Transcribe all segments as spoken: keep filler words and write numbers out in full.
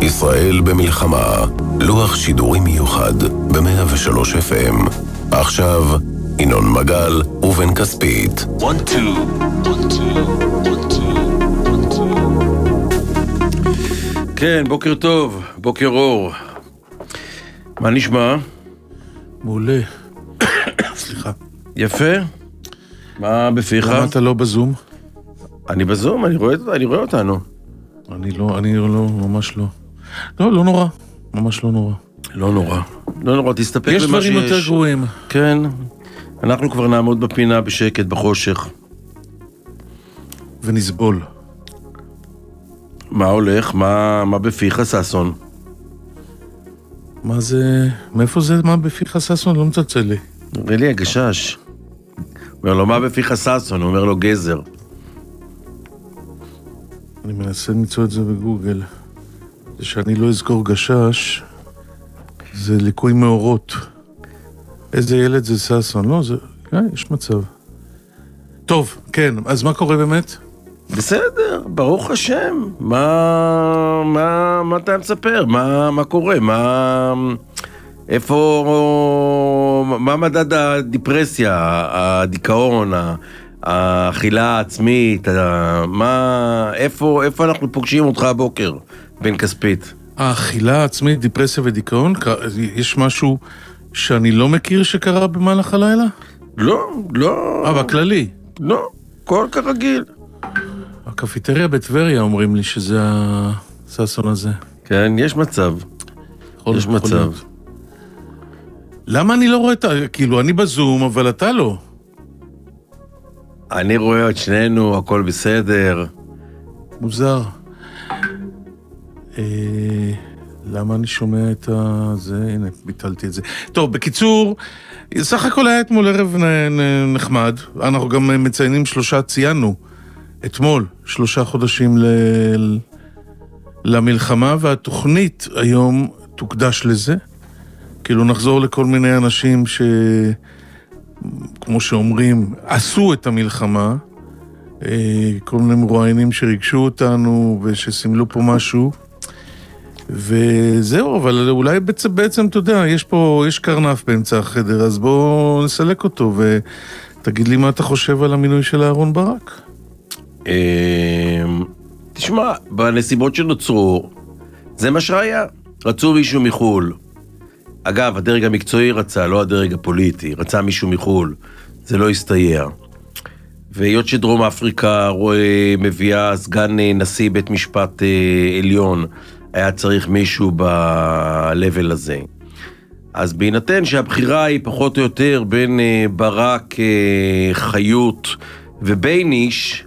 ישראל במלחמה, לוח שידורים מיוחד ב-מאה ושלוש אף אם. עכשיו, ינון מגל ובן כספית. one two one two one two one two. כן, בוקר טוב, בוקר אור. מה נשמע? מעולה. סליחה. יפה. מה בפיך? למה אתה לא בזום? אני בזום, אני רואה, אני רואה אותנו. אני לא, אני לא, ממש לא. לא, לא נורא. ממש לא נורא. לא נורא. לא נורא, תסתפק במה שיש. יש דברים יותר גרועים. כן. אנחנו כבר נעמוד בפינה בשקט, בחושך. ונסבול. מה הולך? מה, מה בפיך, ססון? מה זה... מאיפה זה מה בפיך, ססון? לא מצלצל לי. נראה לי הגשש. אומר לו, מה בפיך, ססון? הוא אומר לו, גזר. אני מנסה למצוא את זה בגוגל. זה שאני לא אזכור גשש, זה ליקוי מאורות. איזה ילד זה ססון? לא, זה... אה, יש מצב. טוב, כן, אז מה קורה באמת? בסדר, ברוך השם. מה, מה, מה אתה מספר? מה, מה קורה? מה, איפה, מה מדד הדיפרסיה, הדיכאון, האכילה העצמית, מה, איפה, איפה אנחנו פוגשים אותך הבוקר, בן כספית? האכילה העצמית, דיפרסיה ודיכאון, יש משהו שאני לא מכיר שקרה במהלך הלילה? לא, לא. אה, בכללי? לא, כל כרגיל. הקפיטריה בטבריה אומרים לי שזה הססון הזה. כן, יש מצב. יכול, יש יכול מצב. להיות. למה אני לא רואה את ה... כאילו, אני בזום, אבל אתה לא. אני רואה את שנינו, הכל בסדר. מוזר. אה, למה אני שומע את זה? הנה, ביטלתי את זה. טוב, בקיצור, סך הכל היה אתמול ערב נחמד. אנחנו גם מציינים שלושה, ציינו אתמול, שלושה חודשים ל... למלחמה, והתוכנית היום תוקדש לזה. כאילו נחזור לכל מיני אנשים ש... כמו שאומרים, עשו את המלחמה, כל מיני מרואיינים שריגשו אותנו ושסמלו פה משהו, וזהו, אבל אולי בעצם, בעצם, אתה יודע, יש פה, יש קרנף באמצע החדר, אז בואו נסלק אותו, ותגיד לי מה אתה חושב על המינוי של אהרון ברק. תשמע, בנסיבות שנוצרו, זה מה שהיה. רצו מישהו מחול. אגב, הדרג המקצועי רצה, לא הדרג הפוליטי, רצה מישהו מחול. זה לא הסתייע. והיות שדרום אפריקה מביאה סגן נשיא בית משפט עליון, היה צריך מישהו בלבל הזה. אז בהינתן שהבחירה היא פחות או יותר בין ברק, חיות ובייניש,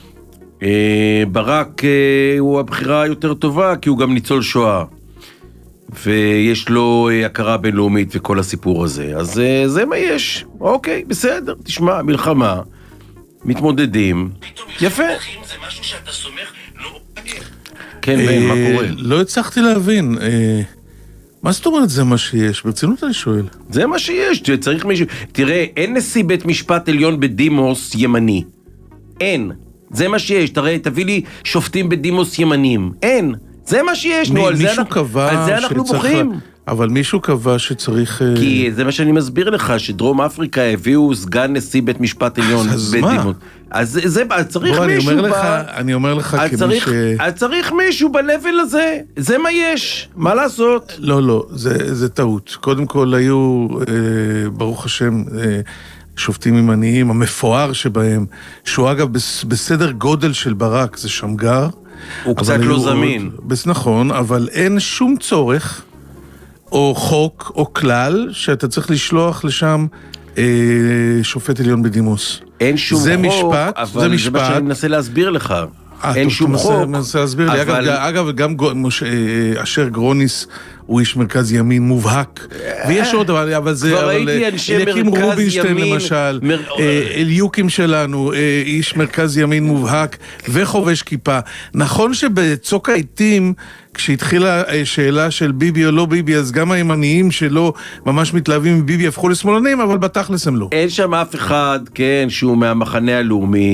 ברק הוא הבחירה יותר טובה, כי הוא גם ניצול שואה. ויש לו הכרה בינלאומית וכל הסיפור הזה. אז זה מה יש. אוקיי, בסדר. תשמע, מלחמה, מתמודדים. יפה. זה משהו שאתה סומך, לא... כן, בן, מה קורה? לא הצלחתי להבין. מה זאת אומרת זה מה שיש? ברצינות אני שואל. זה מה שיש, צריך מישהו... תראה, אין נשיא בית משפט עליון בדימוס ימני. אין. זה מה שיש. תראה, תביא לי שופטים בדימוס ימנים. אין. זה מה שיש, נו, על זה אנחנו בוכים. אבל מישהו קבע שצריך... כי זה מה שאני מסביר לך, שדרום אפריקה הביאו סגן נשיא בית משפט עליון. אז מה? אז זה, צריך מישהו... אני אומר לך כמי ש... אז צריך מישהו בלבל הזה, זה מה יש, מה לעשות? לא, לא, זה טעות. קודם כל היו, ברוך השם, שופטים ימניים, המפואר שבהם, שהוא אגב בסדר גודל של ברק, זה שמגר, הוא קצת לא זמין. נכון, אבל אין שום צורך, או חוק, או כלל, שאתה צריך לשלוח לשם אה, שופט עליון בדימוס. אין שום זה חוק, משפט, אבל זה, זה משפט. מה שאני מנסה להסביר לך. 아, אין טוב, שום מנסה, חוק. מנסה להסביר אבל... לי. אגב, אגב, גם משה, אשר גרוניס הוא איש מרכז ימין מובהק. ויש עוד, אבל, אבל זה... כבר ראיתי אנשי מרכז ימין... אליקים רובינשטיין למשל, מר... אליוקים שלנו, איש מרכז ימין מובהק וחובש כיפה. נכון שבצוק העיתים, כשהתחילה שאלה של ביבי או לא ביבי, אז גם הימניים שלא ממש מתלהבים עם ביבי הפכו לשמאלנים, אבל בתכלס הם לא. אין שם אף אחד, כן, שהוא מהמחנה הלאומי,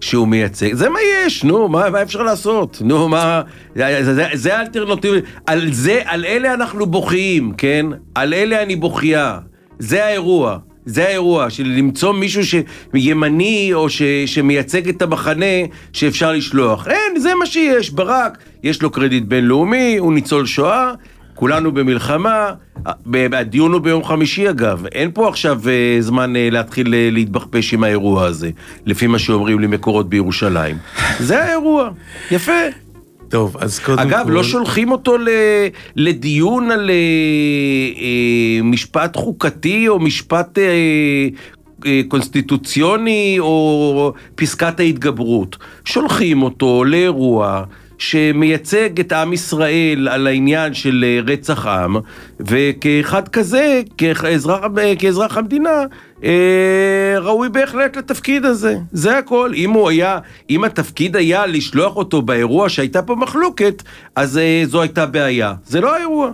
שהוא מייצג, זה מה יש, נו, מה, מה אפשר לעשות? נו, מה, זה, זה, זה האלטרנטיבי, על זה, על אלה אנחנו בוכיים, כן? על אלה אני בוכייה, זה האירוע. זה האירוע, של למצוא מישהו שימני או ש, שמייצג את המחנה שאפשר לשלוח. אין, זה מה שיש, ברק, יש לו קרדיט בינלאומי, הוא ניצול שואה, כולנו במלחמה, הדיון הוא ביום חמישי אגב, אין פה עכשיו זמן להתחיל להתבחפש עם האירוע הזה, לפי מה שאומרים לי מקורות בירושלים. זה האירוע, יפה. טוב, אז קודם אגב, כל... לא שולחים אותו ל... לדיון על אה, משפט חוקתי או משפט אה, אה, קונסטיטוציוני או פסקת ההתגברות. שולחים אותו לאירוע שמייצג את עם ישראל על העניין של רצח עם, וכאחד כזה, כאזרח, כאזרח המדינה, ראוי בהחלט לתפקיד הזה. זה הכל. אם הוא היה, אם התפקיד היה לשלוח אותו באירוע שהייתה פה מחלוקת, אז זו הייתה בעיה. זה לא האירוע.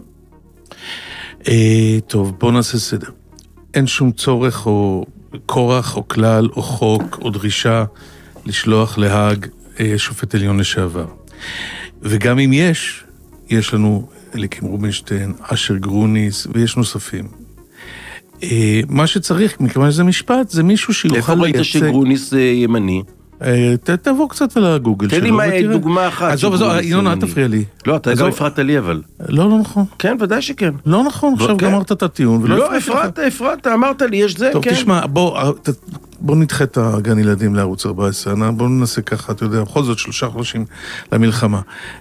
טוב, בוא נעשה סדר. אין שום צורך או כורח או כלל או חוק או דרישה לשלוח להאג שופט עליון לשעבר. וגם אם יש, יש לנו אליקים רובינשטיין, אשר גרוניס, ויש נוספים. מה שצריך, מכיוון שזה משפט, זה מישהו שיוכל לייצג... איפה ראית שגרוניס ימני? תבוא קצת על הגוגל שלו. תן לי דוגמה אחת. עזוב, עזוב, ינון, אל תפריע לי. לא, אתה גם הפרעת לי אבל. לא, לא נכון. כן, ודאי שכן. לא נכון, עכשיו גמרת את הטיעון. לא, הפרעת, הפרעת, אמרת לי, יש זה, כן. טוב, תשמע, בוא נדחה את הגן ילדים לערוץ ארבע עשרה, בוא ננסה ככה, אתה יודע, בכל זאת שלושה חודשים למלחמה.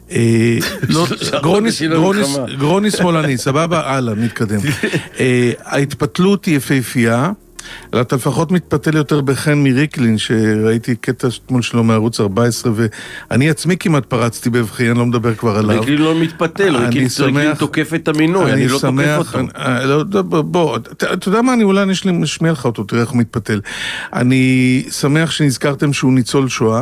גרוני שמאלני, סבבה, הלאה, נתקדם. ההתפתלות היא יפהפייה, אתה לפחות מתפתל יותר בחן מריקלין, שראיתי קטע תמול שלו מערוץ ארבע עשרה, ואני עצמי כמעט פרצתי בבכי, אני לא מדבר כבר עליו. ריקלין לא מתפתל, ריקלין תוקף את המינוי, אני לא תוקף אותו. בוא, אתה יודע מה, אני אולי נשמיע לך אותו, תראה איך הוא מתפתל. אני שמח שנזכרתם שהוא ניצול שואה,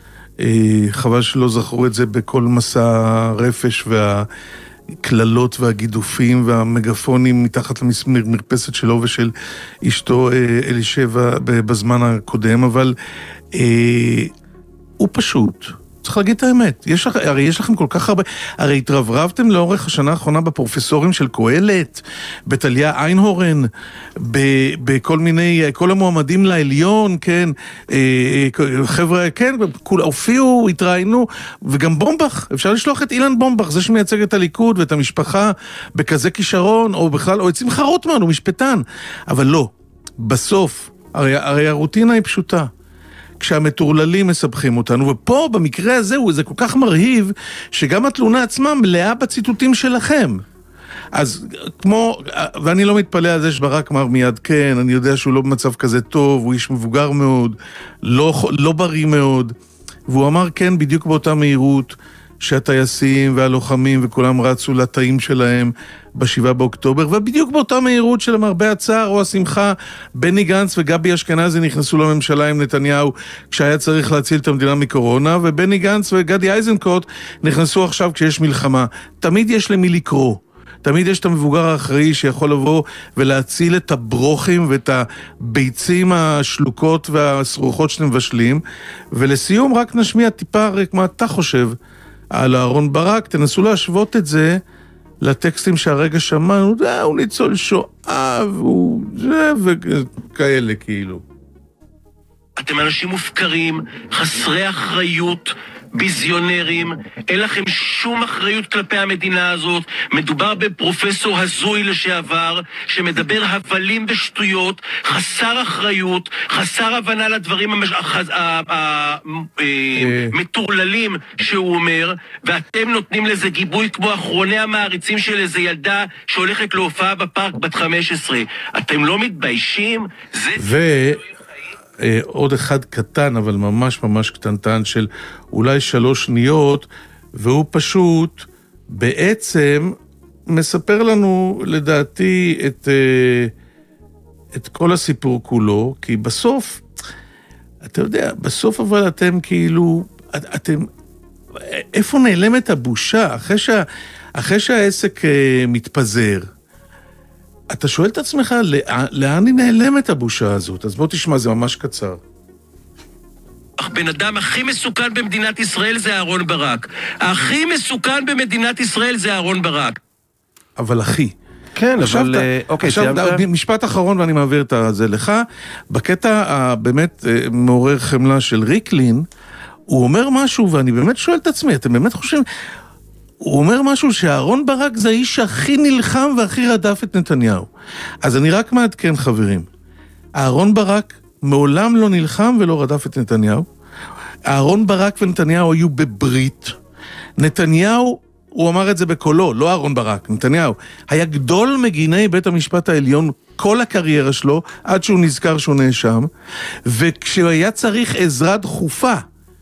חבל שלא זכרו את זה בכל מסע הרפש וה... כללות והגידופים והמגפונים מתחת למרפסת שלו ושל אשתו אלישבע בזמן הקודם, אבל אה, הוא פשוט, צריך להגיד את האמת, יש, הרי יש לכם כל כך הרבה, הרי התרברבתם לאורך השנה האחרונה בפרופסורים של קהלת, בטליה איינהורן, בכל מיני, כל המועמדים לעליון, כן, חבר'ה, כן, הופיעו, התראינו, וגם בומבך, אפשר לשלוח את אילן בומבך, זה שמייצג את הליכוד ואת המשפחה בכזה כישרון, או בכלל, או את שמחה רוטמן, הוא משפטן, אבל לא, בסוף, הרי, הרי הרוטינה היא פשוטה. כשהמטורללים מסבכים אותנו, ופה במקרה הזה הוא זה כל כך מרהיב, שגם התלונה עצמה מלאה בציטוטים שלכם. אז כמו, ואני לא מתפלא על זה שברק אמר מיד, כן, אני יודע שהוא לא במצב כזה טוב, הוא איש מבוגר מאוד, לא, לא בריא מאוד, והוא אמר כן בדיוק באותה מהירות, שהטייסים והלוחמים וכולם רצו לתאים שלהם בשבעה באוקטובר, ובדיוק באותה מהירות של המרבה הצער או השמחה, בני גנץ וגבי אשכנזי נכנסו לממשלה עם נתניהו כשהיה צריך להציל את המדינה מקורונה, ובני גנץ וגדי איזנקוט נכנסו עכשיו כשיש מלחמה. תמיד יש למי לקרוא. תמיד יש את המבוגר האחראי שיכול לבוא ולהציל את הברוכים ואת הביצים השלוקות והסרוחות שאתם מבשלים. ולסיום רק נשמיע טיפה רק מה אתה חושב על אהרון ברק, תנסו להשוות את זה לטקסטים שהרגע שמענו, זה, הוא ניצול שואה, והוא זה, וכאלה כאילו. אתם אנשים מופקרים, חסרי אחריות, ביזיונרים, אין לכם שום אחריות כלפי המדינה הזאת, מדובר בפרופסור הזוי לשעבר, שמדבר הבלים ושטויות, חסר אחריות, חסר הבנה לדברים המטורללים שהוא אומר, ואתם נותנים לזה גיבוי כמו אחרוני המעריצים של איזה ילדה שהולכת להופעה בפארק בת חמש עשרה. אתם לא מתביישים? ו... עוד אחד קטן, אבל ממש ממש קטנטן של אולי שלוש שניות, והוא פשוט בעצם מספר לנו לדעתי את, את כל הסיפור כולו, כי בסוף, אתה יודע, בסוף אבל אתם כאילו, אתם, איפה נעלמת הבושה? אחרי, שה, אחרי שהעסק מתפזר, אתה שואל את עצמך, לאן היא נעלמת הבושה הזאת? אז בוא תשמע, זה ממש קצר. אך הבן אדם הכי מסוכן במדינת ישראל זה אהרון ברק. הכי מסוכן במדינת ישראל זה אהרון ברק. אבל אחי, כן, אבל... אוקיי, עכשיו, משפט אחרון ואני מעביר את זה לך. בקטע הבאמת מעורר חמלה של ריקלין, הוא אומר משהו, ואני באמת שואל את עצמי, אתם באמת חושבים... הוא אומר משהו שאהרון ברק זה האיש הכי נלחם והכי רדף את נתניהו. אז אני רק מעדכן חברים. אהרון ברק מעולם לא נלחם ולא רדף את נתניהו. אהרון ברק ונתניהו היו בברית. נתניהו, הוא אמר את זה בקולו, לא אהרון ברק, נתניהו, היה גדול מגיני בית המשפט העליון כל הקריירה שלו, עד שהוא נזכר שהוא נאשם, וכשהיה צריך עזרה דחופה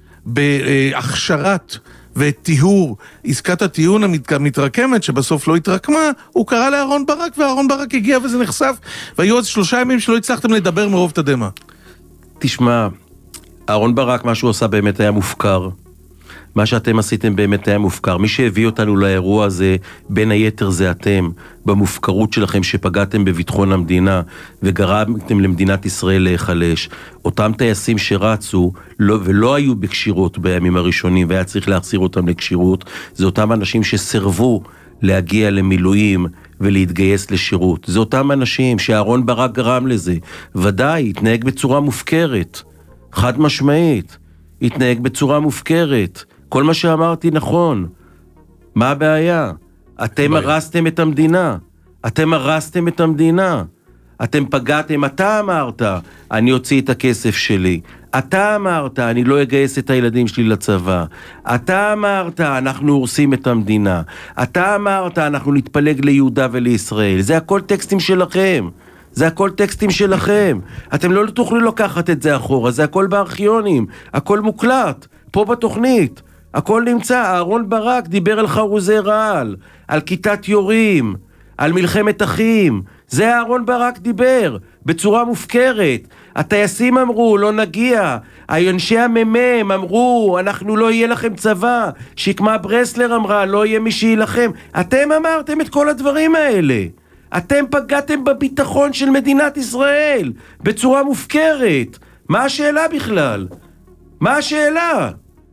בהכשרת וטיהור, עסקת הטיעון המתרקמת, שבסוף לא התרקמה, הוא קרא לאהרון ברק, ואהרון ברק הגיע וזה נחשף, והיו עוד שלושה ימים שלא הצלחתם לדבר מרוב תדמה. תשמע, אהרון ברק, מה שהוא עושה באמת היה מופקר. מה שאתם עשיתם באמת היה מופקר. מי שהביא אותנו לאירוע הזה, בין היתר זה אתם, במופקרות שלכם שפגעתם בביטחון המדינה, וגרמתם למדינת ישראל להיחלש. אותם טייסים שרצו, לא, ולא היו בקשירות בימים הראשונים, והיה צריך להחזיר אותם לקשירות, זה אותם אנשים שסרבו להגיע למילואים ולהתגייס לשירות. זה אותם אנשים שאהרון ברק גרם לזה. ודאי, התנהג בצורה מופקרת. חד משמעית. התנהג בצורה מופקרת. כל מה שאמרתי נכון. מה הבעיה? אתם הרסתם את המדינה. אתם הרסתם את המדינה. אתם פגעתם, אתה אמרת, אני אוציא את הכסף שלי. אתה אמרת, אני לא אגייס את הילדים שלי לצבא. אתה אמרת, אנחנו הורסים את המדינה. אתה אמרת, אנחנו נתפלג ליהודה ולישראל. זה הכל טקסטים שלכם. זה הכל טקסטים שלכם. אתם לא תוכלו לקחת את זה אחורה, זה הכל בארכיונים. הכל מוקלט, פה בתוכנית. הכל נמצא. אהרון ברק דיבר על חרוזי רעל, על כיתת יורים, על מלחמת אחים. זה אהרון ברק דיבר, בצורה מופקרת. הטייסים אמרו, לא נגיע. אנשי הממם אמרו, אנחנו לא יהיה לכם צבא. שקמה ברסלר אמרה, לא יהיה מי שילחם. אתם אמרתם את כל הדברים האלה. אתם פגעתם בביטחון של מדינת ישראל, בצורה מופקרת. מה השאלה בכלל? מה השאלה?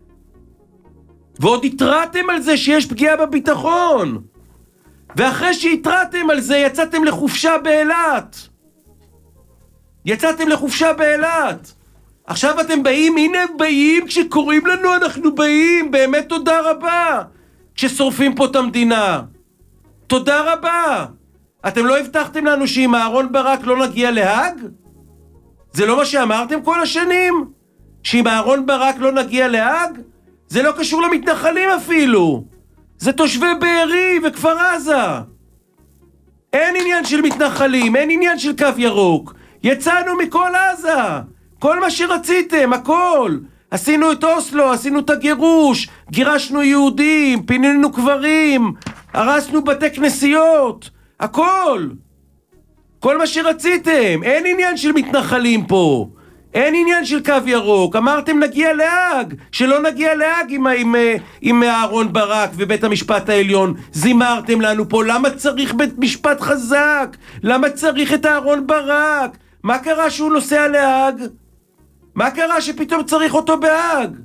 ועוד התרעתם על זה שיש פגיעה בביטחון. ואחרי שהתרעתם על זה, יצאתם לחופשה באילת. יצאתם לחופשה באילת. עכשיו אתם באים, הנה הם באים, כשקוראים לנו אנחנו באים, באמת תודה רבה. כששורפים פה את המדינה. תודה רבה. אתם לא הבטחתם לנו שעם אהרון ברק לא נגיע להאג? זה לא מה שאמרתם כל השנים? שעם אהרון ברק לא נגיע להאג? זה לא קשור למתנחלים אפילו. זה תושבי בארי וכפר עזה. אין עניין של מתנחלים, אין עניין של קו ירוק. יצאנו מכל עזה. כל מה שרציתם, הכל. עשינו את אוסלו, עשינו את הגירוש, גירשנו יהודים, פינינו קברים, הרסנו בתי כנסיות. הכל. כל מה שרציתם. אין עניין של מתנחלים פה. אין עניין של קו ירוק. אמרתם נגיע להאג. שלא נגיע להאג עם, עם, עם אהרון ברק ובית המשפט העליון. זימרתם לנו פה. למה צריך בית משפט חזק? למה צריך את אהרון ברק? מה קרה שהוא נוסע להאג? מה קרה שפתאום צריך אותו בהאג?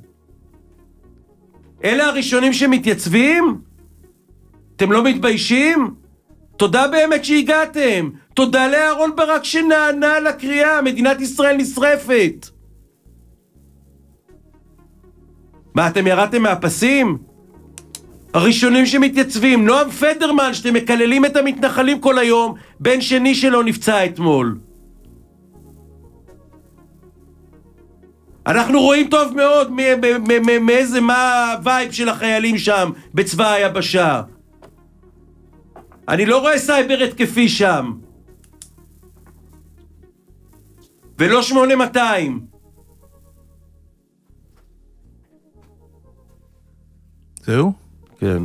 אלה הראשונים שמתייצבים? אתם לא מתביישים? תודה באמת שהגעתם. תודה לאהרון ברק שנענה לקריאה. מדינת ישראל נשרפת. מה, אתם ירדתם מהפסים? הראשונים שמתייצבים. נועם פדרמן, שאתם מקללים את המתנחלים כל היום, בן שני שלו נפצע אתמול. אנחנו רואים טוב מאוד מאיזה, מה הווייב של החיילים שם בצבא היבשה. אני לא רואה סייבר התקפי שם. ולא שמונה מאתיים. זהו? כן.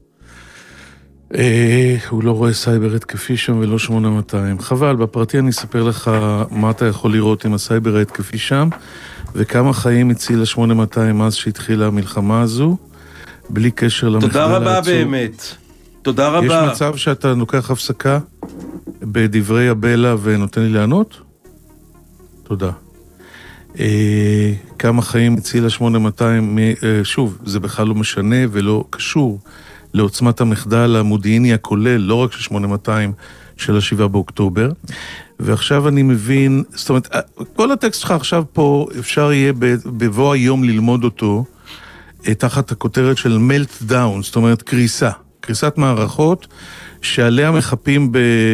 אה, הוא לא רואה סייבר התקפי שם ולא שמונה מאתיים. חבל, בפרטי אני אספר לך מה אתה יכול לראות עם הסייבר ההתקפי שם, וכמה חיים הציל ל-שמונה מאתיים מאז שהתחילה המלחמה הזו, בלי קשר למחדל העצור. תודה רבה באמת. תודה רבה. יש מצב שאתה לוקח הפסקה בדברי הבלה ונותן לי לענות? תודה. אה, כמה חיים הצילה שמונה מאתיים, אה, שוב, זה בכלל לא משנה ולא קשור לעוצמת המחדל המודיעיני הכולל, לא רק של שמונה מאתיים של השבעה באוקטובר. ועכשיו אני מבין, זאת אומרת, כל הטקסט שלך עכשיו פה, אפשר יהיה בבוא היום ללמוד אותו, תחת הכותרת של meltdown, זאת אומרת קריסה, קריסת מערכות, שעליה מחפים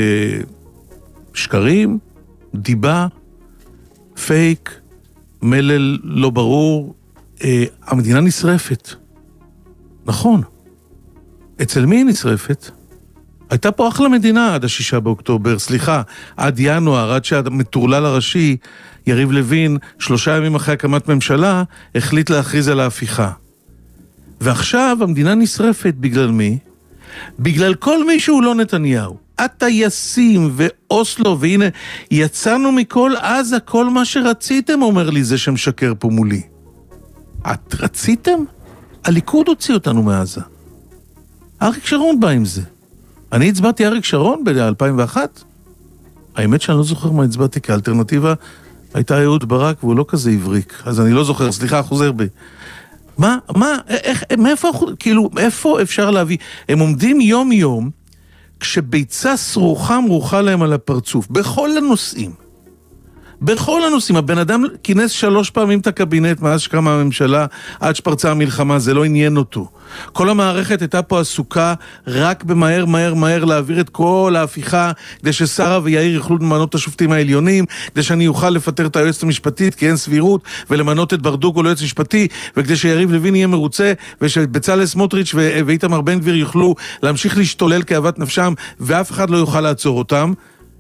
בשקרים, דיבה, פייק, מלל לא ברור, אה, המדינה נשרפת. נכון. אצל מי היא נשרפת? הייתה פה אחלה מדינה עד השישה באוקטובר, סליחה, עד ינואר, עד שהמטורלל הראשי, יריב לוין, שלושה ימים אחרי הקמת ממשלה, החליט להכריז על ההפיכה. ועכשיו המדינה נשרפת בגלל מי? בגלל כל מי שהוא לא נתניהו. הטייסים ואוסלו, והנה, יצאנו מכל עזה, כל מה שרציתם, אומר לי זה שמשקר פה מולי. את רציתם? הליכוד הוציא אותנו מעזה. אריק שרון בא עם זה. אני הצבעתי אריק שרון ב-אלפיים ואחת. האמת שאני לא זוכר מה הצבעתי, כי האלטרנטיבה הייתה אהוד ברק, והוא לא כזה עבריק. אז אני לא זוכר, סליחה, חוזר בי. מה, מה, איך, מאיפה, כאילו, איפה אפשר להביא? הם עומדים יום יום, כשביצה סרוחה מרוחה להם על הפרצוף, בכל הנושאים. בכל הנושאים, הבן אדם כינס שלוש פעמים את הקבינט מאז שקמה הממשלה, עד שפרצה המלחמה, זה לא עניין אותו. כל המערכת הייתה פה עסוקה רק במהר מהר מהר להעביר את כל ההפיכה, כדי ששרה ויאיר יוכלו למנות את השופטים העליונים, כדי שאני אוכל לפטר את היועצת המשפטית, כי אין סבירות, ולמנות את ברדוגו ליועץ משפטי, וכדי שיריב לוין יהיה מרוצה, ושבצלאל סמוטריץ' ואיתמר בן גביר יוכלו להמשיך להשתולל כאוות נפשם, ואף אחד לא יוכל לעצור אותם.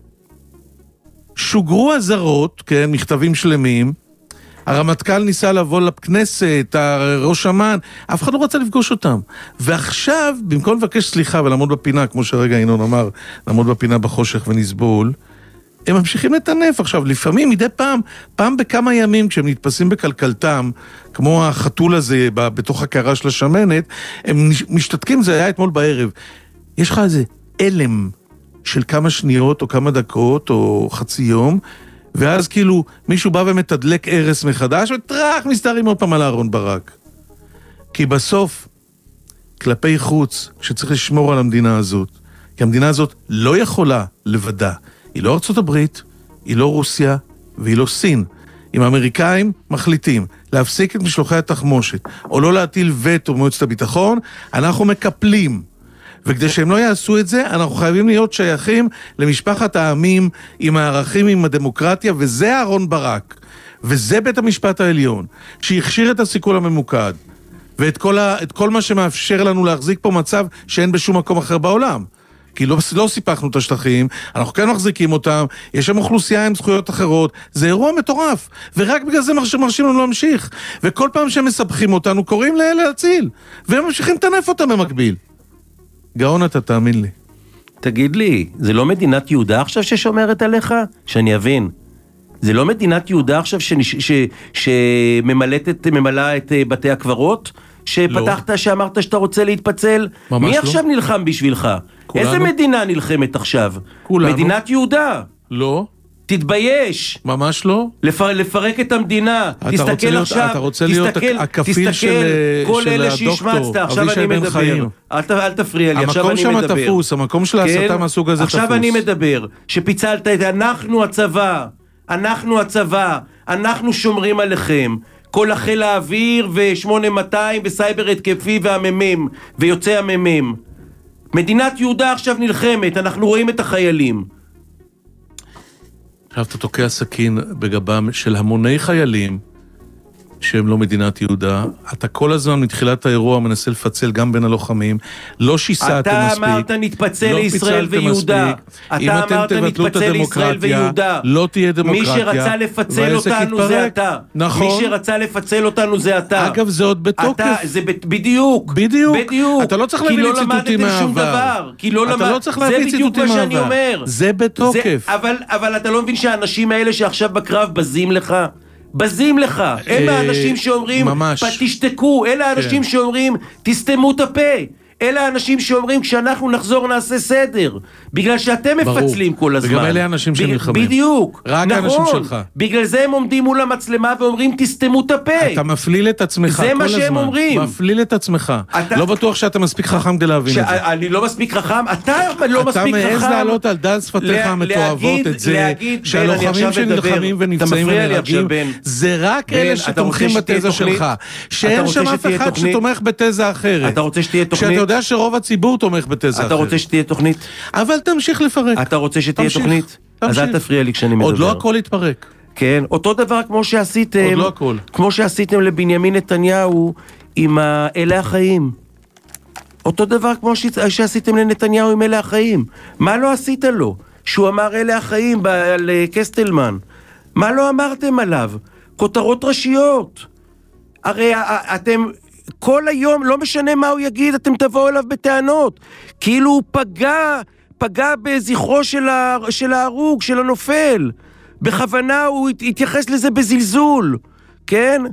שוגרו הזרות, כן, מכתבים שלמים, הרמטכ"ל ניסה לבוא לכנסת, ראש אמ"ן, אף אחד לא רצה לפגוש אותם. ועכשיו, במקום לבקש סליחה ולעמוד בפינה, כמו שרגע ינון אמר, לעמוד בפינה בחושך ונסבול, הם ממשיכים לטנף עכשיו. לפעמים, מדי פעם, פעם בכמה ימים, כשהם נתפסים בכלכלתם, כמו החתול הזה בתוך הקערה של השמנת, הם משתתקים, זה היה אתמול בערב. יש לך איזה אלם של כמה שניות או כמה דקות או חצי יום, ואז כאילו מישהו בא ומתדלק ערס מחדש, וטרח מסתרים עוד פעם על אהרון ברק. כי בסוף, כלפי חוץ, שצריך לשמור על המדינה הזאת, כי המדינה הזאת לא יכולה לבדה. היא לא ארצות הברית, היא לא רוסיה, והיא לא סין. אם האמריקאים מחליטים להפסיק את משלוחי התחמושת, או לא להטיל וטו במועצת הביטחון, אנחנו מקפלים. וכדי שהם לא יעשו את זה, אנחנו חייבים להיות שייכים למשפחת העמים, עם הערכים, עם הדמוקרטיה, וזה אהרון ברק, וזה בית המשפט העליון, שהכשיר את הסיכול הממוקד, ואת כל, ה, את כל מה שמאפשר לנו להחזיק פה מצב שאין בשום מקום אחר בעולם. כי לא, לא סיפחנו את השטחים, אנחנו כן מחזיקים אותם, יש שם אוכלוסייה עם זכויות אחרות, זה אירוע מטורף, ורק בגלל זה מרשים, מרשים לנו להמשיך, וכל פעם שהם מספחים אותנו, קוראים לאלה להציל, והם ממשיכים לטנף אותם במקביל. גאון אתה, תאמין לי. תגיד לי, זה לא מדינת יהודה עכשיו ששומרת עליך? שאני אבין. זה לא מדינת יהודה עכשיו שממלאה את בתי הקברות? שפתחת, לא. שאמרת שאתה רוצה להתפצל? מי לא. עכשיו נלחם בשבילך? כולנו? איזה מדינה נלחמת עכשיו? כולנו. מדינת יהודה. לא. תתבייש. ממש לא. לפר, לפרק את המדינה. תסתכל להיות, עכשיו. אתה רוצה להיות תסתכל, הכפיל תסתכל, של, כל של אלה הדוקטור. שהשמצת, עכשיו אני מדבר. אל, אל תפריע לי, עכשיו אני מדבר. המקום שם תפוס, המקום של ההסתה כן? מהסוג הזה עכשיו תפוס. אני מדבר, שפיצלת את אנחנו הצבא, אנחנו הצבא, אנחנו שומרים עליכם. כל החיל האוויר ו-שמונה מאתיים וסייבר התקפי והממים, ויוצא הממים. מדינת יהודה עכשיו נלחמת, אנחנו רואים את החיילים. עכשיו אתה תוקע סכין בגבם של המוני חיילים שהם לא מדינת יהודה. אתה כל הזמן מתחילת האירוע מנסה לפצל גם בין הלוחמים. לא שיסעתם מספיק. אתה אמרת נתפצל לישראל ויהודה. אתה אמרת נתפצל לישראל ויהודה. לא תהיה דמוקרטיה. מי שרצה לפצל אותנו זה אתה. נכון. מי שרצה לפצל אותנו זה אתה. אגב, זה עוד בתוקף. זה בדיוק. בדיוק. בדיוק. אתה לא צריך להביא לי ציטוטים מהעבר. אתה לא צריך להביא ציטוטים מהעבר. זה בתוקף. אבל אתה לא מבין שהאנשים האלה שעכשיו בקרב בזים לך? בזים לך, הם האנשים שאומרים תשתקו, אלה האנשים שאומרים תסתמו את הפה, אלה האנשים שאומרים, כשאנחנו נחזור נעשה סדר, בגלל שאתם מפצלים כל הזמן. וגם אלה האנשים שנלחמים. בדיוק. רק נכון. האנשים שלך. בגלל זה הם עומדים מול המצלמה ואומרים, תסתמו את הפה. אתה מפליל את עצמך כל הזמן. זה מה שהם אומרים. מפליל את עצמך. אתה... לא בטוח שאתה מספיק חכם כדי להבין ש... את זה. אני לא מספיק חכם, אתה לא מספיק חכם. אתה מעז לעלות על דל שפתיך המתואבות את זה, להגיד, שהלוחמים שנלחמים ונפצעים ונהרגים, זה רק אלה שתומכים בתזה שלך. שאין שם אף אחד שתומך בתזה אחרת. אתה רוצה שתהיה תוכנית? שאתה יודע שרוב הציבור תומך בתזה אחרת. אתה רוצה שתהיה תוכנית? אבל תמשיך לפרק. אתה רוצה שתהיה תוכנית? אז אל תפריע לי כשאני מדבר. עוד לא הכל יתפרק. כן, אותו דבר כמו שעשיתם, עוד לא הכל. כמו שעשיתם לבנימין נתניהו עם אלה החיים. אותו דבר כמו שעשיתם לנתניהו עם אלה החיים. מה לא עשית לו? שהוא אמר אלה החיים על קסטלמן. מה לא אמרתם עליו? כותרות ראשיות. הרי אתם כל היום, לא משנה מה הוא יגיד, אתם תבואו אליו בטענות. כאילו הוא פגע, פגע בזכרו של, ה, של ההרוג, של הנופל. בכוונה הוא התייחס לזה בזלזול. כן?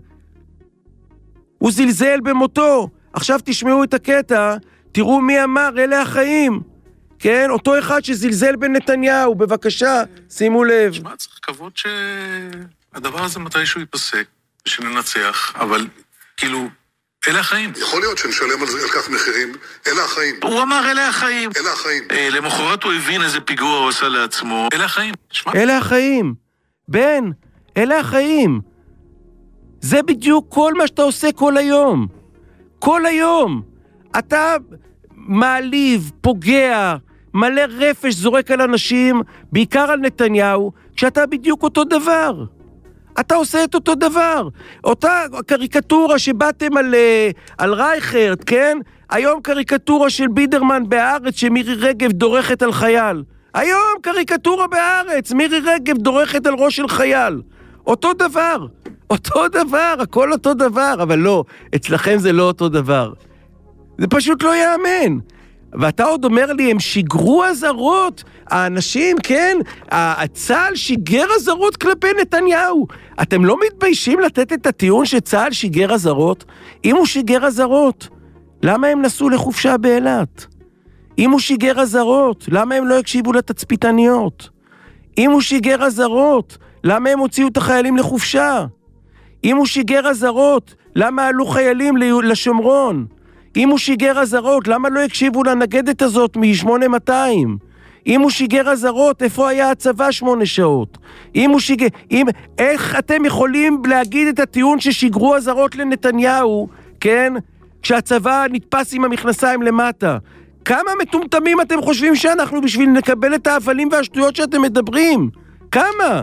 הוא זלזל במותו. עכשיו תשמעו את הקטע, תראו מי אמר, אלה החיים. כן? אותו אחד שזלזל בנתניהו, בבקשה, שימו לב. תשמע, צריך לקוות שהדבר הזה מתישהו ייפסק, שננצח, אבל כאילו, אלה החיים. יכול להיות שנשלם על זה, על כך מחירים, אלה החיים. הוא אמר, אלה החיים. אלה החיים. אה, למחרת הוא הבין איזה פיגוע הוא עושה לעצמו. אלה החיים. תשמע. אלה החיים. בן, אלה החיים. זה בדיוק כל מה שאתה עושה כל היום. כל היום. אתה מעליב, פוגע, מלא רפש זורק על אנשים, בעיקר על נתניהו, כשאתה בדיוק אותו דבר. אתה עושה את אותו דבר. אותה קריקטורה שבאתם על, על רייכרד, כן? היום קריקטורה של בידרמן בארץ שמירי רגב דורכת על חייל. היום קריקטורה בארץ, מירי רגב דורכת על ראש של חייל. אותו דבר. אותו דבר, הכל אותו דבר, אבל לא, אצלכם זה לא אותו דבר. זה פשוט לא יאמן. ואתה עוד אומר לי, הם שיגרו הזרות, האנשים, כן, הצהל שיגר הזרות כלפי נתניהו. אתם לא מתביישים לתת את הטיעון שצהל שיגר הזרות? אם הוא שיגר הזרות, למה הם נסעו לחופשה באילת? אם הוא שיגר הזרות, למה הם לא הקשיבו לתצפיתניות? אם הוא שיגר הזרות, למה הם הוציאו את החיילים לחופשה? אם הוא שיגר הזרות, למה עלו חיילים לשומרון? אם הוא שיגר הזרות, למה לא הקשיבו לנגדת הזאת מ-שמונה מאתיים? אם הוא שיגר הזרות, איפה היה הצבא שמונה שעות? אם הוא שיגר... אם... איך אתם יכולים להגיד את הטיעון ששיגרו הזרות לנתניהו, כן? כשהצבא נתפס עם המכנסיים למטה. כמה מטומטמים אתם חושבים שאנחנו בשביל לקבל את האבלים והשטויות שאתם מדברים? כמה?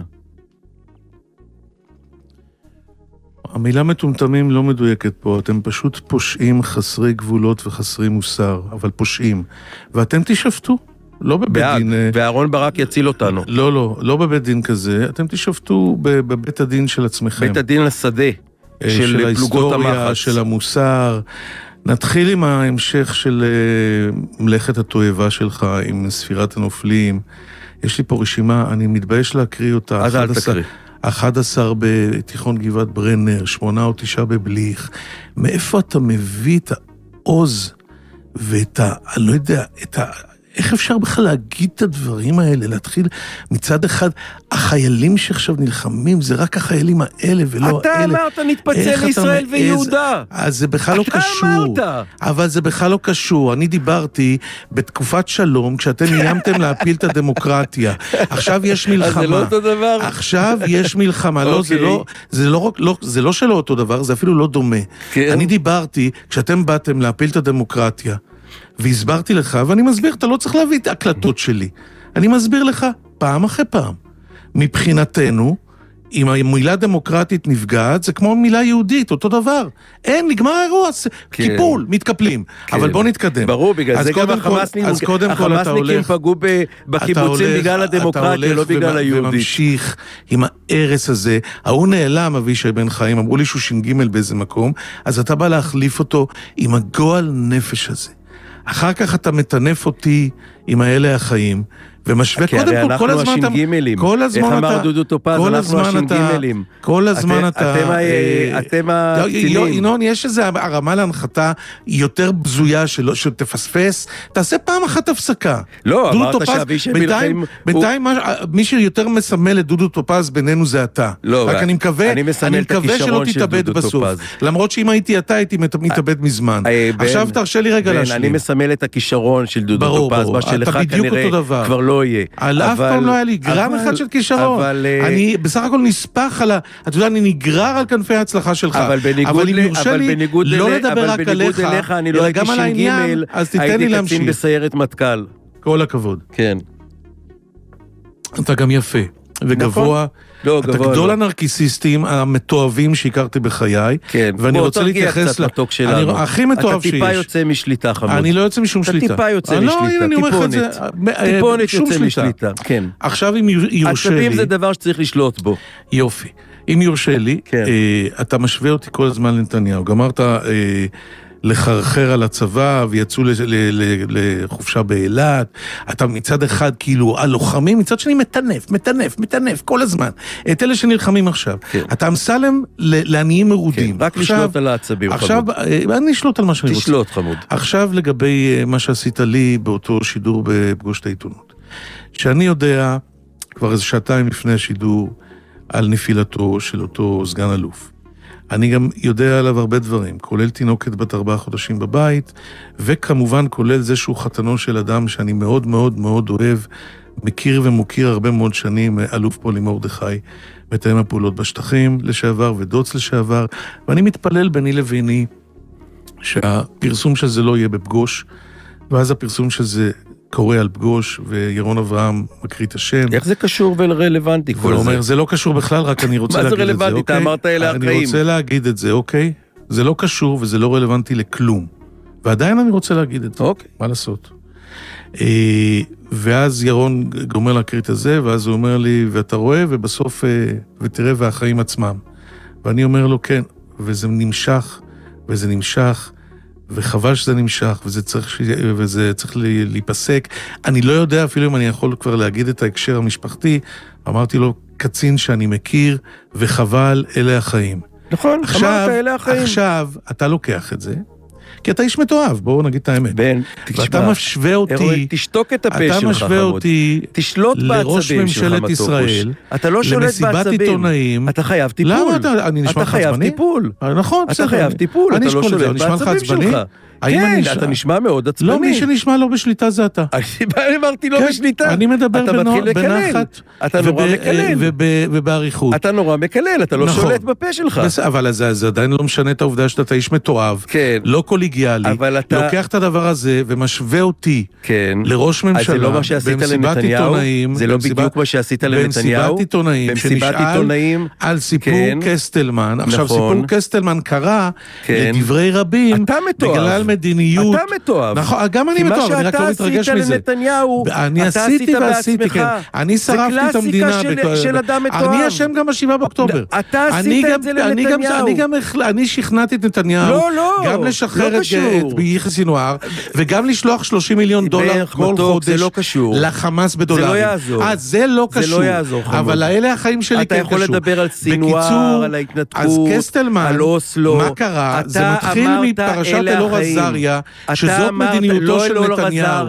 המילה מטומטמים לא מדויקת פה, אתם פשוט פושעים חסרי גבולות וחסרי מוסר, אבל פושעים. ואתם תשפטו, לא בבית דין... ואהרון ברק יציל אותנו. לא, לא, לא בבית דין כזה, אתם תשפטו בבית הדין של עצמכם. בית הדין לשדה, של פלוגות המחץ. של המוסר. נתחיל עם ההמשך של מלאכת התועבה שלך, עם ספירת הנופלים. יש לי פה רשימה, אני מתבייש להקריא אותה. אז אל תקריא. אחד עשר בתיכון גבעת ברנר, שמונה או תשעה בבליך. מאיפה אתה מביא את העוז ואת ה... אני לא יודע, את ה... איך אפשר בכלל להגיד את הדברים האלה? להתחיל מצד אחד, החיילים שעכשיו נלחמים, זה רק החיילים האלה ולא אתה האלה. אתה אמרת נתפצל לישראל ויהודה. אז זה בכלל לא קשור. אתה אמרת. אבל זה בכלל לא קשור. אני דיברתי בתקופת שלום, כשאתם איימתם להפיל את הדמוקרטיה. עכשיו יש מלחמה. אז זה לא אותו דבר? עכשיו יש מלחמה. לא, זה לא, זה לא, לא, זה לא שלא אותו דבר, זה אפילו לא דומה. כן. אני דיברתי, כשאתם באתם להפיל את הדמוקרטיה, והסברתי לך, ואני מסביר, אתה לא צריך להביא את ההקלטות שלי. אני מסביר לך פעם אחרי פעם. מבחינתנו, אם המילה דמוקרטית נפגעת, זה כמו מילה יהודית, אותו דבר. אין, נגמר האירוע, כן. קיפול, מתקפלים. כן. אבל בוא נתקדם. ברור, בגלל זה גם החמאסניקים, אז קודם כל אתה הולך, פגעו בקיבוצים בגלל הדמוקרטיה, לא בגלל היהודית. וממשיך עם הארס הזה. ההוא נעלם, אבישי בן חיים, אמרו לי שהוא שינג' באיזה מקום, אז אתה בא להחליף אותו עם הגועל נפש הזה. אחר כך אתה מטנף אותי עם האלה החיים, ומשווה קודם כל, כל הזמן אתה... כל הזמן אתה... איך אמר דודו טופז, אנחנו השינגימלים. כל הזמן אתה... אתם הקצינים. ינון, יש איזו הרמה להנחתה יותר בזויה שתפספס, תעשה פעם אחת הפסקה. לא, אמרת שאבישי מלחם... בינתיים, מי שיותר מסמל את דודו טופז בינינו זה אתה. לא, רק אני מקווה שלא תתאבד בסוף. למרות שאם הייתי אתה, הייתי מתאבד מזמן. עכשיו תרשה לי רגע להשלים. אני מסמל את הכישרון של דודו טופז, מה שלך כנראה כבר לא יהיה. על אף פעם לא היה לי גרם אחד של כישרון. אני בסך הכל נספח על ה... אתה יודע, אני נגרר על כנפי ההצלחה שלך. אבל אם יורשה לי לא לדבר רק עליך, אלא גם על העניין, אז תיתן לי להמשיך. הייתי קצין בסיירת מטכ"ל. כל הכבוד. כן. אתה גם יפה. וגבוה, לא, אתה גבוה, גדול לא. הנרקיסיסטים המתואבים שהכרתי בחיי, כן. ואני רוצה להתייחס למתוק שלנו. אני, הכי מתואב שיש. אתה טיפה יוצא משליטה, חמוד. אני לא יוצא משום שליטה. אתה טיפה יוצא לא, משליטה, הנה, טיפונת. טיפונת יוצא משליטה, כן. עכשיו אם יורשה לי... עצבים זה דבר שצריך לשלוט בו. יופי. אם יורשה לי, כן. אה, אתה משווה אותי כל הזמן לנתניהו. גמרת אה, לחרחר על הצבא, ויצאו ל, ל, ל, לחופשה באילת. אתה מצד אחד כאילו הלוחמים, מצד שני מטנף, מטנף, מטנף, כל הזמן. את אלה שנלחמים עכשיו. כן. אתה אמסלם לעניים מרודים. כן, רק עכשיו, לשלוט על העצבים, עכשיו, חמוד. עכשיו, אני אשלוט על מה שאני תשלוט, רוצה. חמוד. עכשיו לגבי מה שעשית לי באותו שידור בפגוש את העיתונות. שאני יודע, כבר איזה שעתיים לפני השידור, על נפילתו של אותו סגן אלוף. אני גם יודע עליו הרבה דברים, כולל תינוקת בת ארבעה חודשים בבית, וכמובן כולל זה שהוא חתנו של אדם שאני מאוד מאוד מאוד אוהב, מכיר ומוכיר הרבה מאוד שנים, אלוף פולי מרדכי, מתאם הפעולות בשטחים לשעבר ודוץ לשעבר, ואני מתפלל ביני לביני שהפרסום של זה לא יהיה בפגוש, ואז הפרסום של זה קורא על פגוש, וירון אברהם מקריא את השם. איך זה קשור ורלוונטי כל זה? הוא אומר, זה לא קשור בכלל, רק אני רוצה להגיד את זה, אוקיי? מה זה רלוונטי? אתה אמרת אלה החיים. אני רוצה להגיד את זה, אוקיי? זה לא קשור וזה לא רלוונטי לכלום. ועדיין אני רוצה להגיד את זה. אוקיי. מה לעשות? ואז ירון גומר להקריא את זה, ואז הוא אומר לי, ואתה רואה, ובסוף, ותראה, והחיים עצמם. ואני אומר לו, כן, וזה נמשך, וזה נמשך, וחבל שזה נמשך, וזה צריך, וזה צריך להיפסק. אני לא יודע אפילו אם אני יכול כבר להגיד את ההקשר המשפחתי, אמרתי לו, קצין שאני מכיר, וחבל, אלה החיים. נכון, עכשיו, אמרת, אלה החיים. עכשיו, אתה לוקח את זה, כי אתה איש מתואב, בואו נגיד את האמת. בן, ואתה משווה אותי, תשתוק את הפה שלך, אתה משווה אותי תשלוט לראש ממשלת ישראל, אתה לא שולט בעצבים, עיתונאים, אתה חייב טיפול. למה אתה, אני נשמע לך עצבני? אתה חייב טיפול. נכון, אתה חייב טיפול, אתה לא שולט בעצבים שלך. כן, אתה נשמע מאוד עצבני. לא, מי שנשמע לא בשליטה זה אתה. אני אמרתי לא בשליטה. אני מדבר בנחת. אתה נורא מקלל. ובעריכות. אתה נורא מקלל, אתה לא שולט בפה שלך. אבל זה עדיין לא משנה את העובדה שאתה איש מתואב. כן. לא קוליגיאלי. לוקח את הדבר הזה ומשווה אותי לראש ממשלה במסיבת עיתונאים. זה לא בדיוק מה שעשית לנתניהו. במסיבת עיתונאים. במסיבת עיתונאים. על סיפור קסטלמן. עכשיו סיפור קסטלמן קרה לדברי רבים. אתה מתואב. מדיניות. אתה מתואב. נכון, גם אני מתואב, אני רק לא מתרגש מזה. כי מה שאתה עשית לנתניהו, אתה עשית בעצמך. אני שרפתי את המדינה. זה קלאסיקה של אדם מתואב. אני אשם גם בשבעה באוקטובר. אתה עשית את זה לנתניהו. אני שכנעתי את נתניהו. לא, לא. גם לשחרר את ביחיא סינואר, וגם לשלוח שלושים מיליון דולר כל חודש לחמאס בדולרים. זה לא יעזור. אה, זה לא קשור. זה לא יעזור, חמוד. אבל האלה החיים שלי כן קשור. אתה יכול לדבר על סינואר, על ההתנתקות, על אוסלו. מה קרה? זה מתחיל מפרשת אלאור עזריה, שזאת מדיניותו של נתניהו,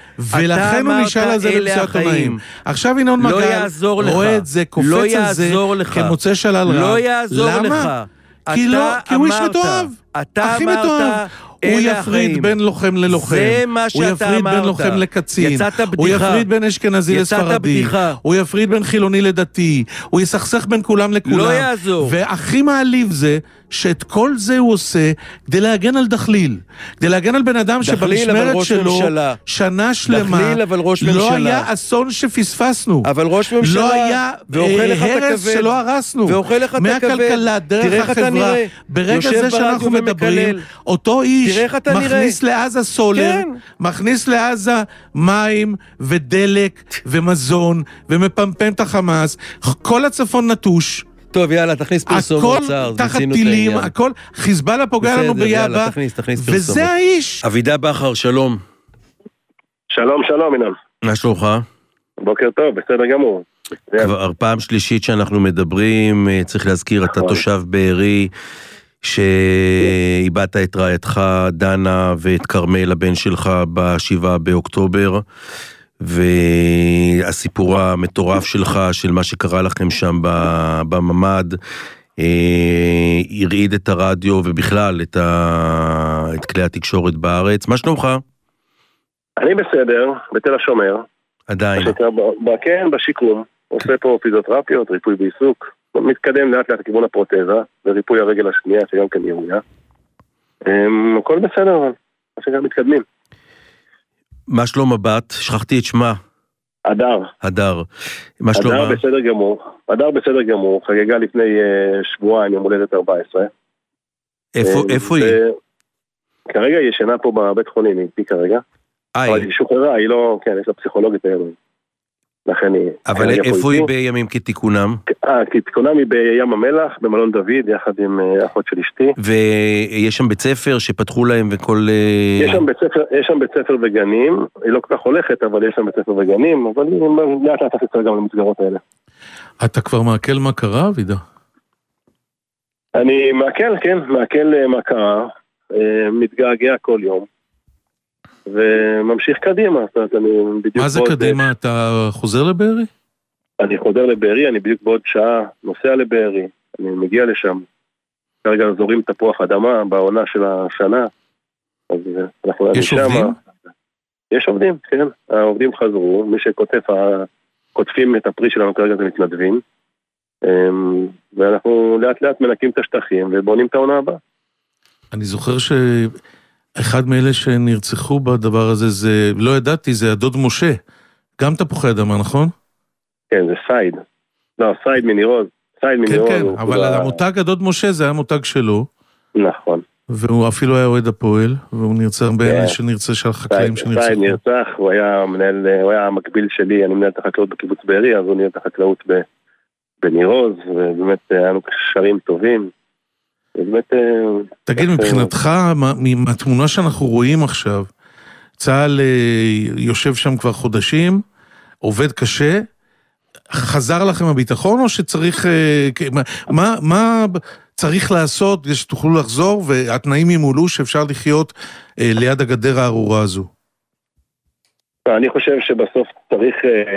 ולכן הוא נשאל על זה במסיבת עיתונאים. עכשיו ינון מגל רואה את זה, קופץ על זה כמוצא שלל רע. לא יעזור לך. כי הוא איש מתואב, הכי מתואב. הוא יפריד בין לוחם ללוחם, הוא יפריד בין לוחם לקצין, הוא יפריד בין אשכנזי לספרדי, הוא יפריד בין חילוני לדתי, הוא יסכסך בין כולם לכולם. לא יעזור. והכי מעליב זה שאת כל זה הוא עושה כדי להגן על דחליל, כדי להגן על בן אדם שבמשמרת שלו שנה שלמה לא היה אסון שפספסנו, אבל ראש ממשלה, לא היה הרס שלא הרסנו, מהכלכלה, דרך החברה. ברגע זה שאנחנו מדברים, אותו איש מכניס לעזה סולר, מכניס לעזה מים ודלק ומזון ומפמפם את החמאס, כל הצפון נטוש. טוב, יאללה, תכניס פרסום אוצר. הכל תחת טילים, הכל, חיזבאללה פוגע לנו ביאבא, וזה האיש. אבידה בכר, שלום. שלום, שלום, אינם. מה שלומך? בוקר טוב, בסדר גמור. כבר פעם שלישית שאנחנו מדברים, צריך להזכיר, אתה תושב בארי, שאיבדת את רעייתך דנה ואת קרמל הבן שלך בשבעה באוקטובר, והסיפור המטורף שלך של מה שקרה לכם שם בממד, הרעיד את הרדיו ובכלל את, ה... את כלי התקשורת בארץ. מה שלומך? אני בסדר, בתל השומר. עדיין. כן, בשיקום. עושה פה פיזיותרפיות, ריפוי בעיסוק. מתקדם לאט לאט לכיוון הפרוטזה, וריפוי הרגל השנייה שגם כן ירויה. הכל בסדר, אבל מה שגם מתקדמים. מה שלום הבת? שכחתי את שמה. הדר. הדר. מה שלום? הדר בסדר גמור. הדר בסדר גמור. חגגה לפני שבועיים, יום הולדת ארבע עשרה. איפה, איפה היא? כרגע היא ישנה פה בבית חולים, היא איתי כרגע. אבל היא שוחררה, היא לא, כן, יש לה פסיכולוגית היום. לכן היא... אבל איפה היא בימים כתיקונם? אה, כתיקונם היא בים המלח, במלון דוד, יחד עם אחות של אשתי. ויש שם בית ספר שפתחו להם וכל... יש שם בית ספר, יש שם בית ספר וגנים, היא לא כל כך הולכת, אבל יש שם בית ספר וגנים, אבל היא לאט לאט תפצה גם למסגרות האלה. אתה כבר מעכל מה קרה, אבידה? אני מעכל, כן, מעכל מה קרה, מתגעגע כל יום. וממשיך קדימה. מה זה קדימה? אתה חוזר לבארי? אני חוזר לבארי, אני בדיוק בעוד שעה נוסע לבארי, אני מגיע לשם. כרגע זורים תפוח אדמה בעונה של השנה. יש עובדים? יש עובדים, כן. העובדים חזרו, מי שכותף, כותפים את הפרי שלנו כרגע זה מתנדבים. ואנחנו לאט לאט מנקים את השטחים ובונים את העונה הבאה. אני זוכר ש... אחד מאלה שנרצחו בדבר הזה, זה, לא ידעתי, זה הדוד משה. גם תפוחי אדמה, נכון? כן, זה סייד. לא, סייד מנירוז. סייד מנירוז. כן, כן, אבל המותג הדוד משה זה היה מותג שלו. נכון. והוא אפילו היה אוהד הפועל, והוא נרצח באלה שנרצה של החקלאים שנרצחו. סייד נרצח, הוא היה מנהל, הוא היה המקביל שלי, אני מנהל את החקלאות בקיבוץ בארי, אז הוא נהיה את החקלאות בנירוז, ובאמת היה לנו קשרים טובים. תגיד, מבחינתך, מהתמונה שאנחנו רואים עכשיו, צה"ל יושב שם כבר חודשים, עובד קשה, חזר לכם הביטחון או שצריך, מה, מה צריך לעשות כדי שתוכלו לחזור והתנאים ימולאו שאפשר לחיות ליד הגדר הארורה הזו? אני חושב שבסוף צריך...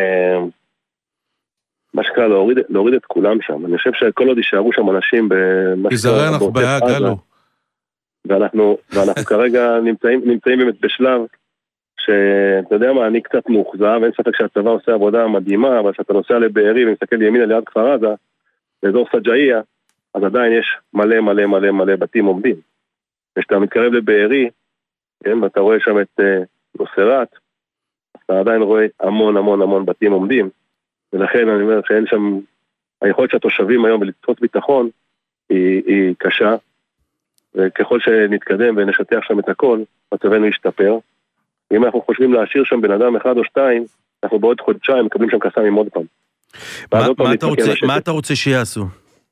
מה שקרה, להוריד, להוריד את כולם שם. אני חושב שכל עוד יישארו שם אנשים בזרה אנחנו בעיה, גלו. ואנחנו, ואנחנו כרגע נמצאים, נמצאים באמת בשלב שאתה יודע מה, אני קצת מאוחזב, אין ספק שהצבא עושה עבודה מדהימה, אבל כשאתה נוסע לבארי ומסתכל ימינה ליד כפר עזה, באזור סג'איה, אז עדיין יש מלא מלא מלא מלא בתים עומדים. כשאתה מתקרב לבארי, כן, ואתה רואה שם את נוסרת, אתה עדיין רואה המון המון המון בתים עומדים. ולכן אני אומר שאין שם, היכולת שהתושבים היום ולתפוס ביטחון היא, היא קשה, וככל שנתקדם ונשטח שם את הכל, מצבנו ישתפר. אם אנחנו חושבים להשאיר שם בן אדם אחד או שתיים, אנחנו בעוד חודשיים מקבלים שם קסאמים עוד פעם. מה, מה, אתה רוצה, מה אתה רוצה שיעשו?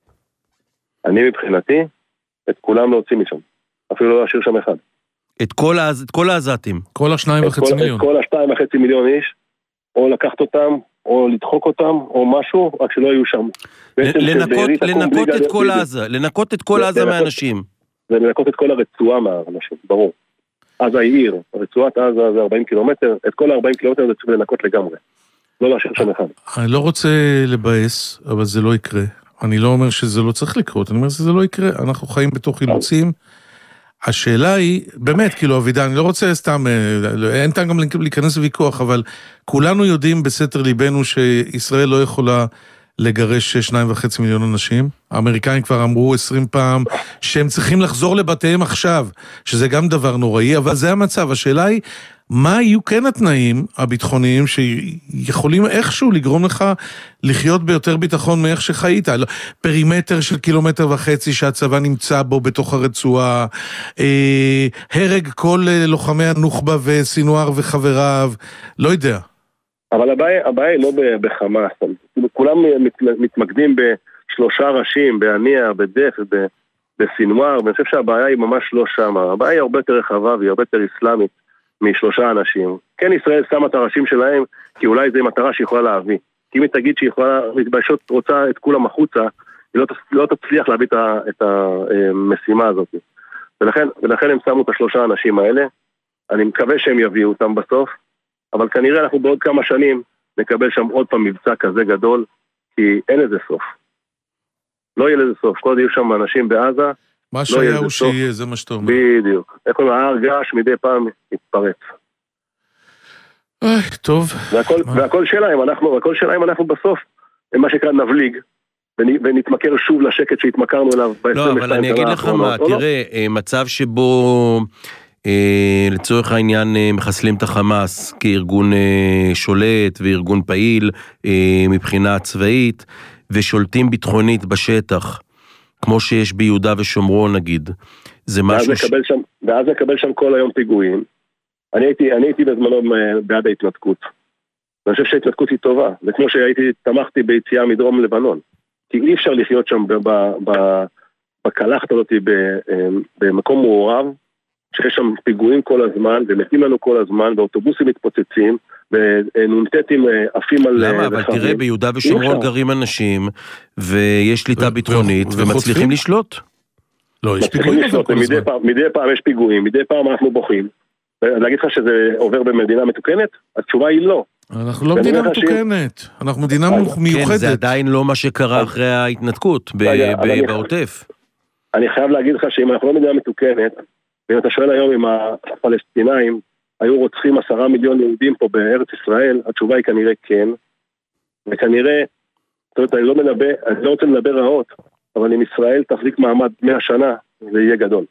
אני מבחינתי, את כולם להוציא משם. אפילו לא להשאיר שם אחד. את כל, את כל העזתים? כל השניים וחצי מיליון. את כל השתיים וחצי מיליון איש, או לקחת אותם, או לדחוק אותם, או משהו, רק שלא יהיו שם. לנקות, לנקות את כל עזה, לנקות את כל עזה מהאנשים. זה לנקות את כל הרצועה מהאנשים, ברור. עזה היא עיר, רצועת עזה זה ארבעים קילומטר, את כל ה-ארבעים קילומטר זה צריך לנקות לגמרי. לא להשאיר שם אחד. אני לא רוצה לבאס, אבל זה לא יקרה. אני לא אומר שזה לא צריך לקרות, אני אומר שזה לא יקרה. אנחנו חיים בתוך אילוצים. השאלה היא, באמת, כאילו, אבידה, אני לא רוצה סתם, אין טעם גם להיכנס לוויכוח, אבל כולנו יודעים בסתר ליבנו שישראל לא יכולה לגרש שניים וחצי מיליון אנשים. האמריקאים כבר אמרו עשרים פעם שהם צריכים לחזור לבתיהם עכשיו, שזה גם דבר נוראי, אבל זה המצב. השאלה היא, מה יהיו כן התנאים הביטחוניים שיכולים איכשהו לגרום לך לחיות ביותר ביטחון מאיך שחיית? פרימטר של קילומטר וחצי שהצבא נמצא בו בתוך הרצועה, אה, הרג כל לוחמי הנוח'בה וסינואר וחבריו, לא יודע. אבל הבעיה, הבעיה היא לא בחמאס, כולם מתמקדים בשלושה ראשים, בעניה, בדף, בסינואר, ואני חושב שהבעיה היא ממש לא שם, הבעיה היא הרבה יותר רחבה והיא הרבה יותר אסלאמית משלושה אנשים. כן, ישראל שמה את הראשים שלהם, כי אולי זו מטרה שיכולה להביא. כי אם היא תגיד שהיא יכולה, מתביישות רוצה את כולם החוצה, היא לא, לא תצליח להביא את המשימה הזאת. ולכן, ולכן הם שמו את השלושה אנשים האלה. אני מקווה שהם יביאו אותם בסוף, אבל כנראה אנחנו בעוד כמה שנים נקבל שם עוד פעם מבצע כזה גדול, כי אין לזה סוף. לא יהיה לזה סוף. כל יהיו שם אנשים בעזה, מה שהיה הוא שיהיה, זה מה שאתה אומר. בדיוק. איך אומרים, ההר געש מדי פעם יתפרץ. טוב. והכל, והכל שאלה, אם אנחנו, והכל שאלה אם אנחנו בסוף, מה שקרא נבליג, ונתמכר שוב לשקט שהתמכרנו אליו. לא, אבל אני אגיד לך מה, תראה, מצב שבו לצורך העניין מחסלים את החמאס כארגון שולט וארגון פעיל מבחינה צבאית, ושולטים ביטחונית בשטח, כמו שיש ביהודה ושומרון נגיד. זה משהו... ואז נקבל שם, ואז נקבל שם כל היום פיגועים. אני הייתי, אני הייתי בזמנו בעד ההתנתקות. ואני חושב שההתנתקות היא טובה. זה כמו שהייתי, תמכתי ביציאה מדרום לבנון. כי אי אפשר לחיות שם בקלחת הזאת במקום מעורב, שיש שם פיגועים כל הזמן, ומתים לנו כל הזמן, ואוטובוסים מתפוצצים, ונונטטים עפים על... למה? אבל תראה, ביהודה ושומרון גרים אנשים, ויש שליטה ביטחונית, ומצליחים לשלוט. לא, יש פיגועים כל הזמן. מדי פעם יש פיגועים, מדי פעם אנחנו בוכים. להגיד לך שזה עובר במדינה מתוקנת? התשובה היא לא. אנחנו לא מדינה מתוקנת, אנחנו מדינה מיוחדת. כן, זה עדיין לא מה שקרה אחרי ההתנתקות, בעוטף. אני חייב להגיד לך שאם אנחנו לא מדינה מתוקנת, ואם אתה שואל היום אם הפלסטינאים היו רוצחים עשרה מיליון יהודים פה בארץ ישראל, התשובה היא כנראה כן, וכנראה, זאת אומרת, אני לא מנבא, אני לא רוצה לנבא רעות, אבל אם ישראל תחזיק מעמד מאה שנה, זה יהיה גדול.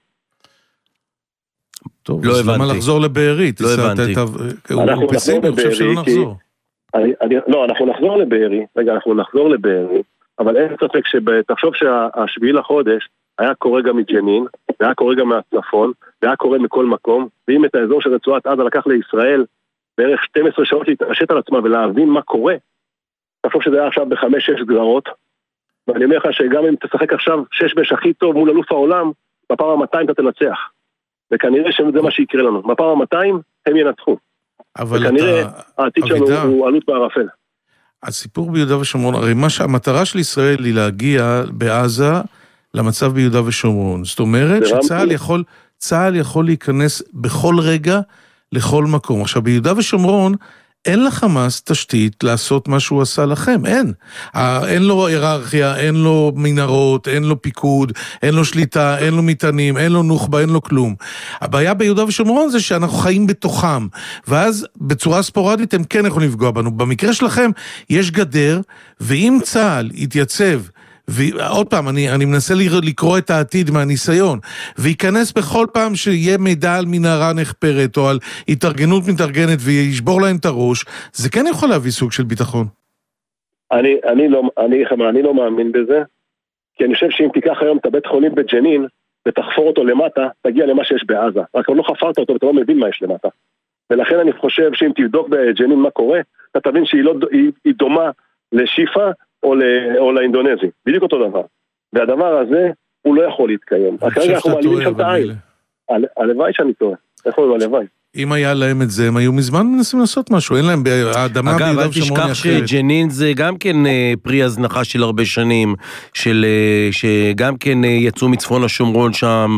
טוב, לא הבנתי. למה לחזור לבארי? לא הבנתי. הוא פסימי, הוא חושב שלא נחזור. לא, אנחנו נחזור לבארי, רגע, אנחנו נחזור לבארי, אבל אין ספק שתחשוב שהשביעי לחודש היה קורה גם מג'נין, והיה קורה גם מהצפון, והיה קורה מכל מקום, ואם את האזור של רצועת עזה לקח לישראל בערך שתים עשרה שעות להתעשת על עצמה ולהבין מה קורה, תחשוב שזה היה עכשיו בחמש שש גזרות, ואני אומר לך שגם אם תשחק עכשיו שש בש הכי טוב מול אלוף העולם, בפעם ה-מאתיים אתה תנצח. וכנראה שזה מה שיקרה לנו. בפעם ה-מאתיים הם ינצחו. וכנראה העתיד שלנו הוא עלות בערפל. הסיפור ביהודה ושומרון, הרי מה שהמטרה של ישראל היא להגיע בעזה למצב ביהודה ושומרון. זאת אומרת שצה"ל יכול, צה"ל יכול להיכנס בכל רגע לכל מקום. עכשיו ביהודה ושומרון אין לחמאס תשתית לעשות מה שהוא עשה לכם, אין. אין לו היררכיה, אין לו מנהרות, אין לו פיקוד, אין לו שליטה, אין לו מטענים, אין לו נוח'בה, אין לו כלום. הבעיה ביהודה ושומרון זה שאנחנו חיים בתוכם, ואז בצורה ספורדית הם כן יכולים לפגוע בנו. במקרה שלכם יש גדר, ואם צה"ל יתייצב, ועוד פעם, אני, אני מנסה לקרוא את העתיד מהניסיון, וייכנס בכל פעם שיהיה מידע על מנהרה נחפרת, או על התארגנות מתארגנת, וישבור להם את הראש, זה כן יכול להביא סוג של ביטחון. אני, אני, לא, אני, אני לא מאמין בזה, כי אני חושב שאם תיקח היום את הבית חולים בג'נין, ותחפור אותו למטה, תגיע למה שיש בעזה. רק לא חפרת אותו, ואתה לא מבין מה יש למטה. ולכן אני חושב שאם תבדוק בג'נין מה קורה, אתה תבין שהיא לא, היא, היא דומה לשיפה, או, ל, או לאינדונזי, בדיוק אותו דבר. והדבר הזה, הוא לא יכול להתקיים. כרגע אנחנו מעלימים שם את העין. הלוואי שאני טועה. איך הוא הלוואי? אם היה להם את זה, הם היו מזמן מנסים לעשות משהו. אין להם, האדמה אגב, אל תשכח שג'נין זה גם כן פרי הזנחה של הרבה שנים, של, שגם כן יצאו מצפון השומרון שם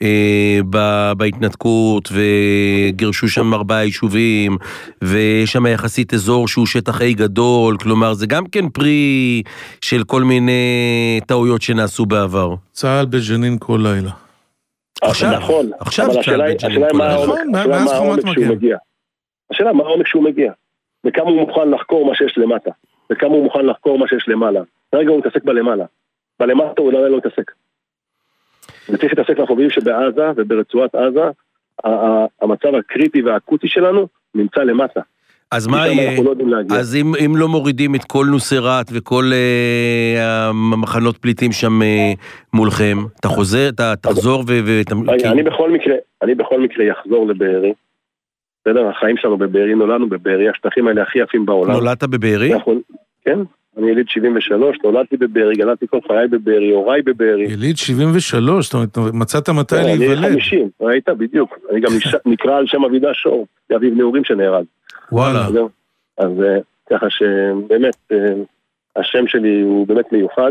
בהתנתקות, וגירשו שם ארבעה יישובים, ויש שם יחסית אזור שהוא שטח אי גדול, כלומר זה גם כן פרי של כל מיני טעויות שנעשו בעבר. צה"ל בג'נין כל לילה. עכשיו, נכון, עכשיו אבל השאלה היא מה העומק שהוא מגיע. השאלה מה העומק שהוא מגיע. וכמה הוא מוכן לחקור מה שיש למטה. וכמה הוא מוכן לחקור מה שיש למעלה. כרגע הוא מתעסק בלמעלה. בלמטה הוא לא מתעסק. וצריך להתעסק לחובים שבעזה וברצועת עזה, המצב הקריטי והאקוטי שלנו נמצא למטה. אז מה יהיה? אז אם, אם לא מורידים את כל נוסרת וכל uh, המחנות פליטים שם uh, מולכם, אתה חוזר, אתה תחזור ו... ו רגע, אני בכל מקרה, אני בכל מקרה יחזור לבארי. בסדר, החיים שלנו בבארי, נולדנו בבארי, השטחים האלה הכי יפים בעולם. נולדת בבארי? נכון, כן. אני יליד שבעים ושלוש, נולדתי בבארי, גדלתי כל חיי בבארי, הוריי בבארי. יליד שבעים ושלוש, זאת אומרת, מצאת מתי להיוולד. אני חמישים, ראית בדיוק. אני גם נקרא על שם אבידה שור, אביב נעורים שנהרג. וואלה. אז ככה שבאמת, השם שלי הוא באמת מיוחד.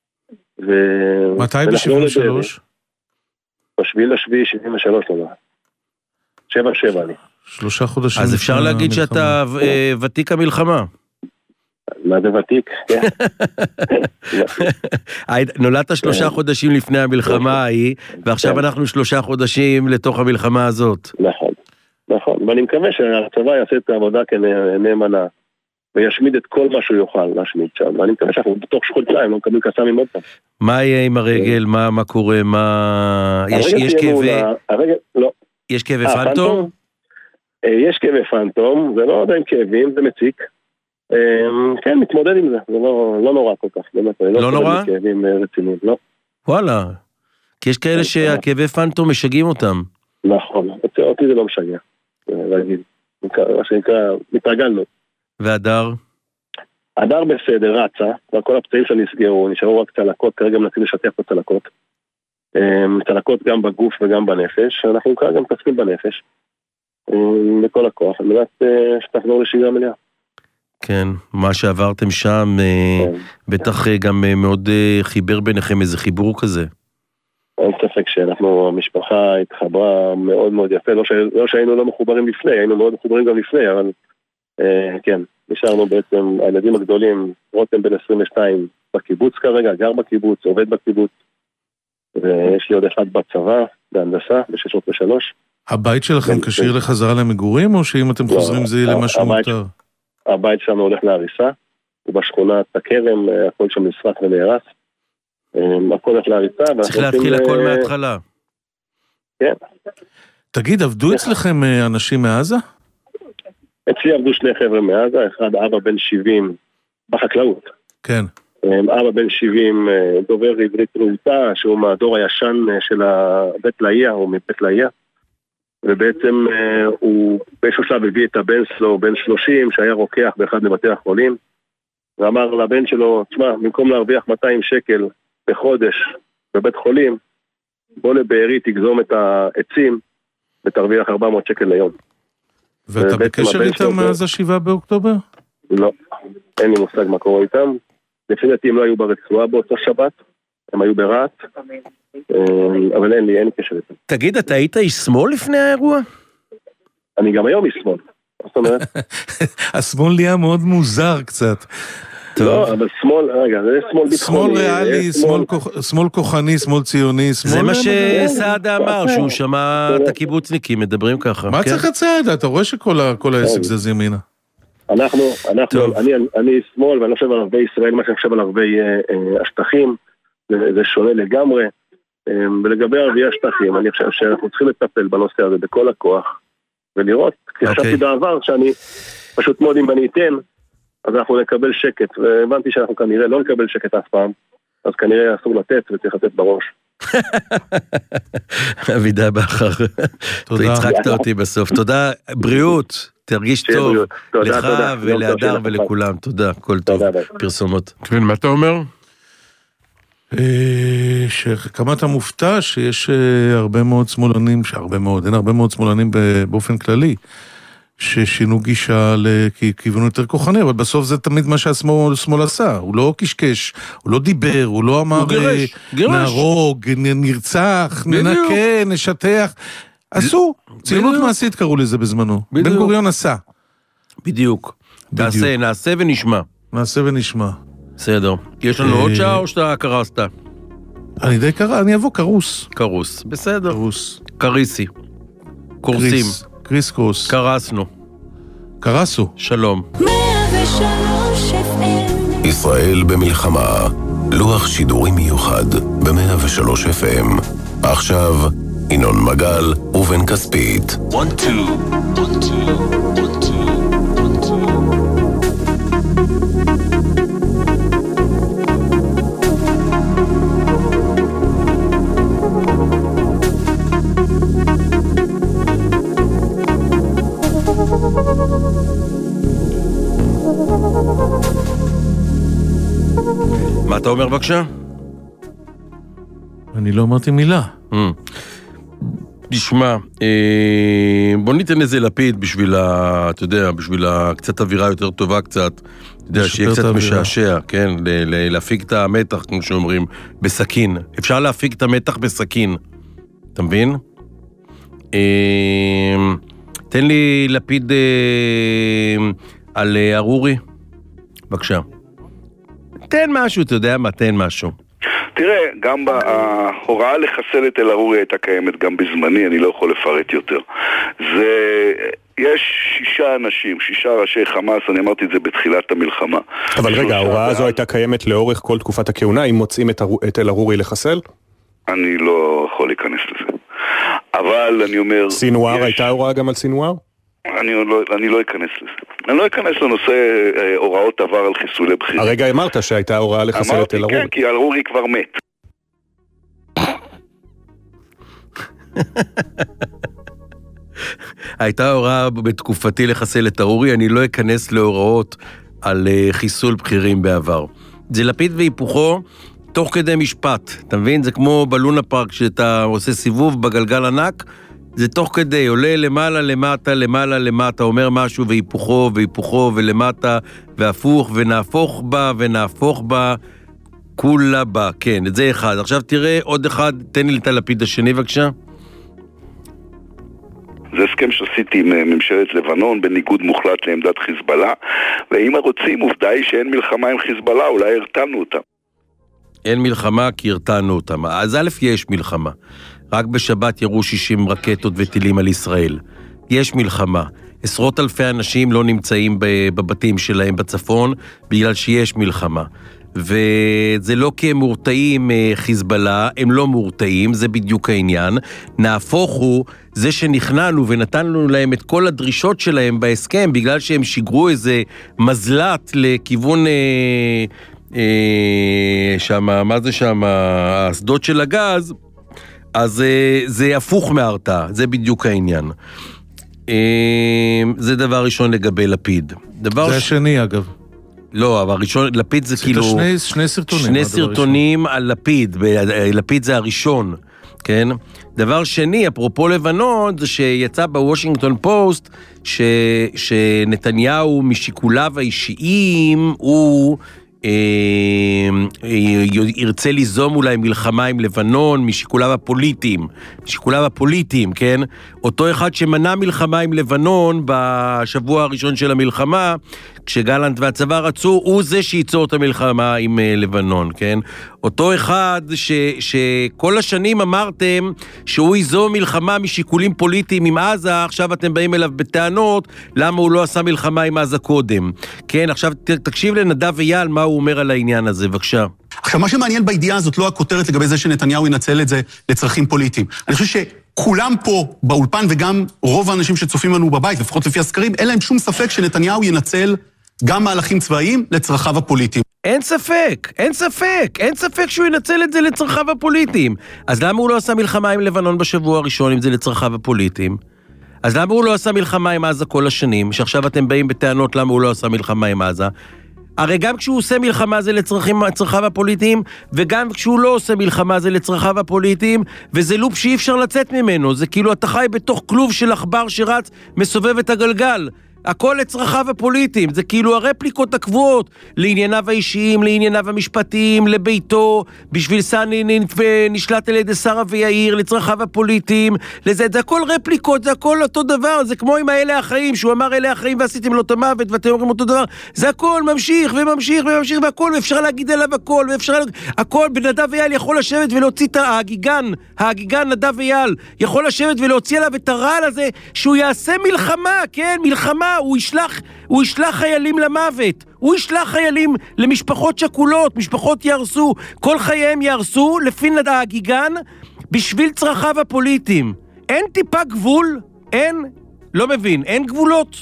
מתי ב-שבעים ושלוש? בשביעי לשביעי שבעים ושלוש נולד. שבע שבע אני. שלושה חודשים. אז אפשר להגיד שאתה ותיק המלחמה. מה זה ותיק? כן. נולדת שלושה חודשים לפני המלחמה ההיא, ועכשיו אנחנו שלושה חודשים לתוך המלחמה הזאת. נכון, נכון. ואני מקווה שהצבא יעשה את העבודה כנאמנה, וישמיד את כל מה שהוא יוכל להשמיד שם. ואני מקווה שאנחנו בתוך חודשיים, לא מקבלים קסאמים עוד פעם. מה יהיה עם הרגל? מה קורה? מה... יש כאבי... הרגל, לא. יש כאבי פנטום? יש כאבי פנטום, זה לא עדיין כאבים, זה מציק. כן, מתמודד עם זה, זה לא נורא כל כך. לא נורא? כאבים רציניים, לא. וואלה. כי יש כאלה שהכאבי פנטום משגעים אותם. נכון, אותי זה לא משגע. להגיד, מה שנקרא, מתרגלנו. והדר? הדר בסדר, רצה, וכל הפצעים שלה נסגרו, נשארו רק צלקות, כרגע מנסים לשטח את הצלקות. צלקות גם בגוף וגם בנפש, אנחנו כרגע מתעסקים בנפש, בכל הכוח, על מנת שתחזור לשגרה מלאה. כן, מה שעברתם שם, בטח גם מאוד חיבר ביניכם איזה חיבור כזה. אין ספק שאנחנו, המשפחה התחברה מאוד מאוד יפה, לא, ש... לא שהיינו לא מחוברים לפני, היינו מאוד מחוברים גם לפני, אבל אה, כן, נשארנו בעצם, הילדים הגדולים, רותם בן עשרים ושתיים בקיבוץ כרגע, גר בקיבוץ, עובד בקיבוץ, ויש לי עוד אחד בצבא, בהנדסה, ב-שש מאות ושלוש. הבית שלכם קשיר לחזרה למגורים, או שאם אתם חוזרים זה למשהו מותר? הבית שלנו הולך להריסה, הוא בשכונת הכרם, הכל שם נשרף ונהרס. הכל הולך להריסה. צריך להתחיל הכל מההתחלה. כן. תגיד, עבדו אצלכם אנשים מעזה? אצלי עבדו שני חבר'ה מעזה, אחד אבא בן שבעים בחקלאות. כן. אבא בן שבעים דובר עברית רהוטה, שהוא מהדור הישן של בית לאיה, או מבית לאיה. ובעצם הוא באיזשהו שלב הביא את הבן שלו, בן שלושים, שהיה רוקח באחד מבתי החולים, ואמר לבן שלו, תשמע, במקום להרוויח מאתיים שקל בחודש בבית חולים, בוא לבארי, תגזום את העצים, ותרוויח ארבע מאות שקל ליום. ואתה בקשר איתם מאז השבעה באוקטובר? לא, אין לי מושג מה קורה איתם. לפי דעתי הם לא היו ברצועה באותו שבת, הם היו ברעת, אבל אין לי, אין לי קשר איתם. תגיד, אתה היית איש שמאל לפני האירוע? אני גם היום איש שמאל. זאת אומרת? השמאל נהיה מאוד מוזר קצת. לא, אבל שמאל, רגע, זה שמאל ביטחוני. שמאל ריאלי, שמאל כוחני, שמאל ציוני, זה מה שסעדה אמר, שהוא שמע את הקיבוצניקים, מדברים ככה. מה צריך הצעדה? אתה רואה שכל העסק זה ימינה. אנחנו, אני שמאל, ואני חושב על ערבי ישראל, מה שאני חושב על ערבי השטחים, זה שונה לגמרי, ולגבי ערבי השטחים, אני חושב שאנחנו צריכים לטפל בנושא הזה בכל הכוח, ולראות, כי חשבתי בעבר שאני פשוט מאוד אם אני אתן, אז אנחנו נקבל שקט, והבנתי שאנחנו כנראה לא נקבל שקט אף פעם, אז כנראה אסור לתת וצריך לתת בראש. אבידה בכר, הצחקת אותי בסוף, תודה, בריאות, תרגיש טוב, לך ולהדר ולכולם, תודה, כל טוב, פרסומות. כן, מה אתה אומר? שכמה אתה מופתע שיש הרבה מאוד שמאלנים, שהרבה מאוד, אין הרבה מאוד שמאלנים באופן כללי, ששינו גישה לכיוון יותר כוחני, אבל בסוף זה תמיד מה שהשמאל עשה, הוא לא קשקש, הוא לא דיבר, הוא לא אמר נהרוג, נרצח, ננקה, נשטח, עשו, ציונות מעשית קראו לזה בזמנו, בן גוריון עשה. בדיוק, נעשה, נעשה ונשמע. נעשה ונשמע. בסדר, יש לנו עוד שעה או שאתה קרסת? אני די קרא, אני אבוא קרוס. קרוס, בסדר. קרוס. קריסי. קורסים. קריס קרוס. קרסנו. קרסו. שלום. ישראל במלחמה. לוח שידורים מיוחד ב-מאה ושלוש אף אם. עכשיו, ינון מגל ובן כספית. one two one two one two מה אתה אומר בבקשה? אני לא אמרתי מילה. תשמע, בוא ניתן איזה לפיד בשביל, אתה יודע, בשביל קצת אווירה יותר טובה קצת, אתה יודע, שיהיה קצת משעשע, כן? להפיק את המתח, כמו שאומרים, בסכין. אפשר להפיק את המתח בסכין. אתה מבין? תן לי לפיד על ארורי. בבקשה. תן משהו, אתה יודע מה? תן משהו. תראה, גם ההוראה לחסל את אל-ארורי הייתה קיימת גם בזמני, אני לא יכול לפרט יותר. זה... יש שישה אנשים, שישה ראשי חמאס, אני אמרתי את זה בתחילת המלחמה. אבל רגע, ההוראה הזו הייתה קיימת לאורך כל תקופת הכהונה, אם מוצאים את אל-ארורי לחסל? אני לא יכול להיכנס לזה. אבל אני אומר... סינואר, הייתה הוראה גם על סינואר? אני לא, אני לא אכנס לזה. אני לא אכנס לנושא אה, הוראות עבר על חיסולי בכירים. הרגע אמרת שהייתה הוראה לחסל את אל-ארורי. אמרתי כן, כי אל-ארורי כבר מת. הייתה הוראה בתקופתי לחסל את אל-ארורי, אני לא אכנס להוראות על uh, חיסול בכירים בעבר. זה לפיד והיפוכו תוך כדי משפט, אתה מבין? זה כמו בלונה פארק שאתה עושה סיבוב בגלגל ענק, זה תוך כדי, עולה למעלה, למטה, למעלה, למטה, אומר משהו והיפוכו, והיפוכו, ולמטה, והפוך, ונהפוך בה, ונהפוך בה, כולה בה, כן, את זה אחד. עכשיו תראה עוד אחד, תן לי את הלפיד השני, בבקשה. זה הסכם שעשיתי עם ממשלת לבנון, בניגוד מוחלט לעמדת חיזבאללה, ואם רוצים, עובדה היא שאין מלחמה עם חיזבאללה, אולי הרתענו אותם. אין מלחמה כי הרתענו אותם. אז א' יש מלחמה. רק בשבת ירו שישים רקטות וטילים על ישראל. יש מלחמה. עשרות אלפי אנשים לא נמצאים בבתים שלהם בצפון, בגלל שיש מלחמה. וזה לא כי הם מורתעים חיזבאללה, הם לא מורתעים, זה בדיוק העניין. נהפוך הוא, זה שנכנענו ונתנו להם את כל הדרישות שלהם בהסכם, בגלל שהם שיגרו איזה מזלת לכיוון... אה, אה, שמה, מה זה שם? האסדות של הגז, אז אה, זה הפוך מהרתעה, זה בדיוק העניין. אה, זה דבר ראשון לגבי לפיד. דבר זה ש... השני אגב. לא, אבל הראשון, לפיד זה כאילו... שני, שני סרטונים. שני סרטונים על לפיד, לפיד זה הראשון, כן? דבר שני, אפרופו לבנון, זה שיצא בוושינגטון פוסט, ש, שנתניהו משיקוליו האישיים, הוא... ירצה ליזום אולי מלחמה עם לבנון משיקוליו הפוליטיים, משיקוליו הפוליטיים, כן? אותו אחד שמנע מלחמה עם לבנון בשבוע הראשון של המלחמה, כשגלנט והצבא רצו, הוא זה שייצור את המלחמה עם לבנון, כן? אותו אחד ש, שכל השנים אמרתם שהוא ייזום מלחמה משיקולים פוליטיים עם עזה, עכשיו אתם באים אליו בטענות, למה הוא לא עשה מלחמה עם עזה קודם. כן, עכשיו תקשיב לנדב אייל מה הוא אומר על העניין הזה, בבקשה. עכשיו, מה שמעניין בידיעה הזאת לא הכותרת לגבי זה שנתניהו ינצל את זה לצרכים פוליטיים. אני חושב שכולם פה באולפן וגם רוב האנשים שצופים לנו בבית, לפחות לפי הסקרים, אין להם שום ספק שנתניהו ינצל גם מהלכים צבאיים לצרכיו הפוליטיים. אין ספק, אין ספק, אין ספק שהוא ינצל את זה לצרכיו הפוליטיים. אז למה הוא לא עשה מלחמה עם לבנון בשבוע הראשון אם זה לצרכיו הפוליטיים? אז למה הוא לא עשה מלחמה עם עזה כל השנים, שעכשיו אתם באים בטענות למה הוא לא עשה מלחמה עם עזה? הרי גם כשהוא עושה מלחמה זה לצרכיו הפוליטיים, וגם כשהוא לא עושה מלחמה זה לצרכיו הפוליטיים, וזה לופ שאי אפשר לצאת ממנו, זה כאילו אתה חי בתוך כלוב של עכבר שרץ, מסובב את הגלגל. הכל לצרכיו הפוליטיים, זה כאילו הרפליקות הקבועות, לענייניו האישיים, לענייניו המשפטיים, לביתו, בשביל סני נשלט על ידי שרה ויאיר, לצרכיו הפוליטיים, לזה, זה הכל רפליקות, זה הכל אותו דבר, זה כמו עם האלה החיים, שהוא אמר אלה החיים ועשיתם לו את המוות, ואתם אומרים אותו דבר, זה הכל ממשיך וממשיך וממשיך, והכל, ואפשר להגיד עליו הכל, ואפשר, הכל, בנדב אייל יכול לשבת ולהוציא את ההגיגן, ההגיגן נדב אייל, יכול לשבת ולהוציא עליו את הרעל הזה, שהוא יעשה מלחמה, כן, מלחמה, הוא ישלח, הוא ישלח חיילים למוות, הוא ישלח חיילים למשפחות שכולות, משפחות ירסו, כל חייהם ירסו, לפי ההגיגן, בשביל צרכיו הפוליטיים. אין טיפה גבול? אין? לא מבין, אין גבולות?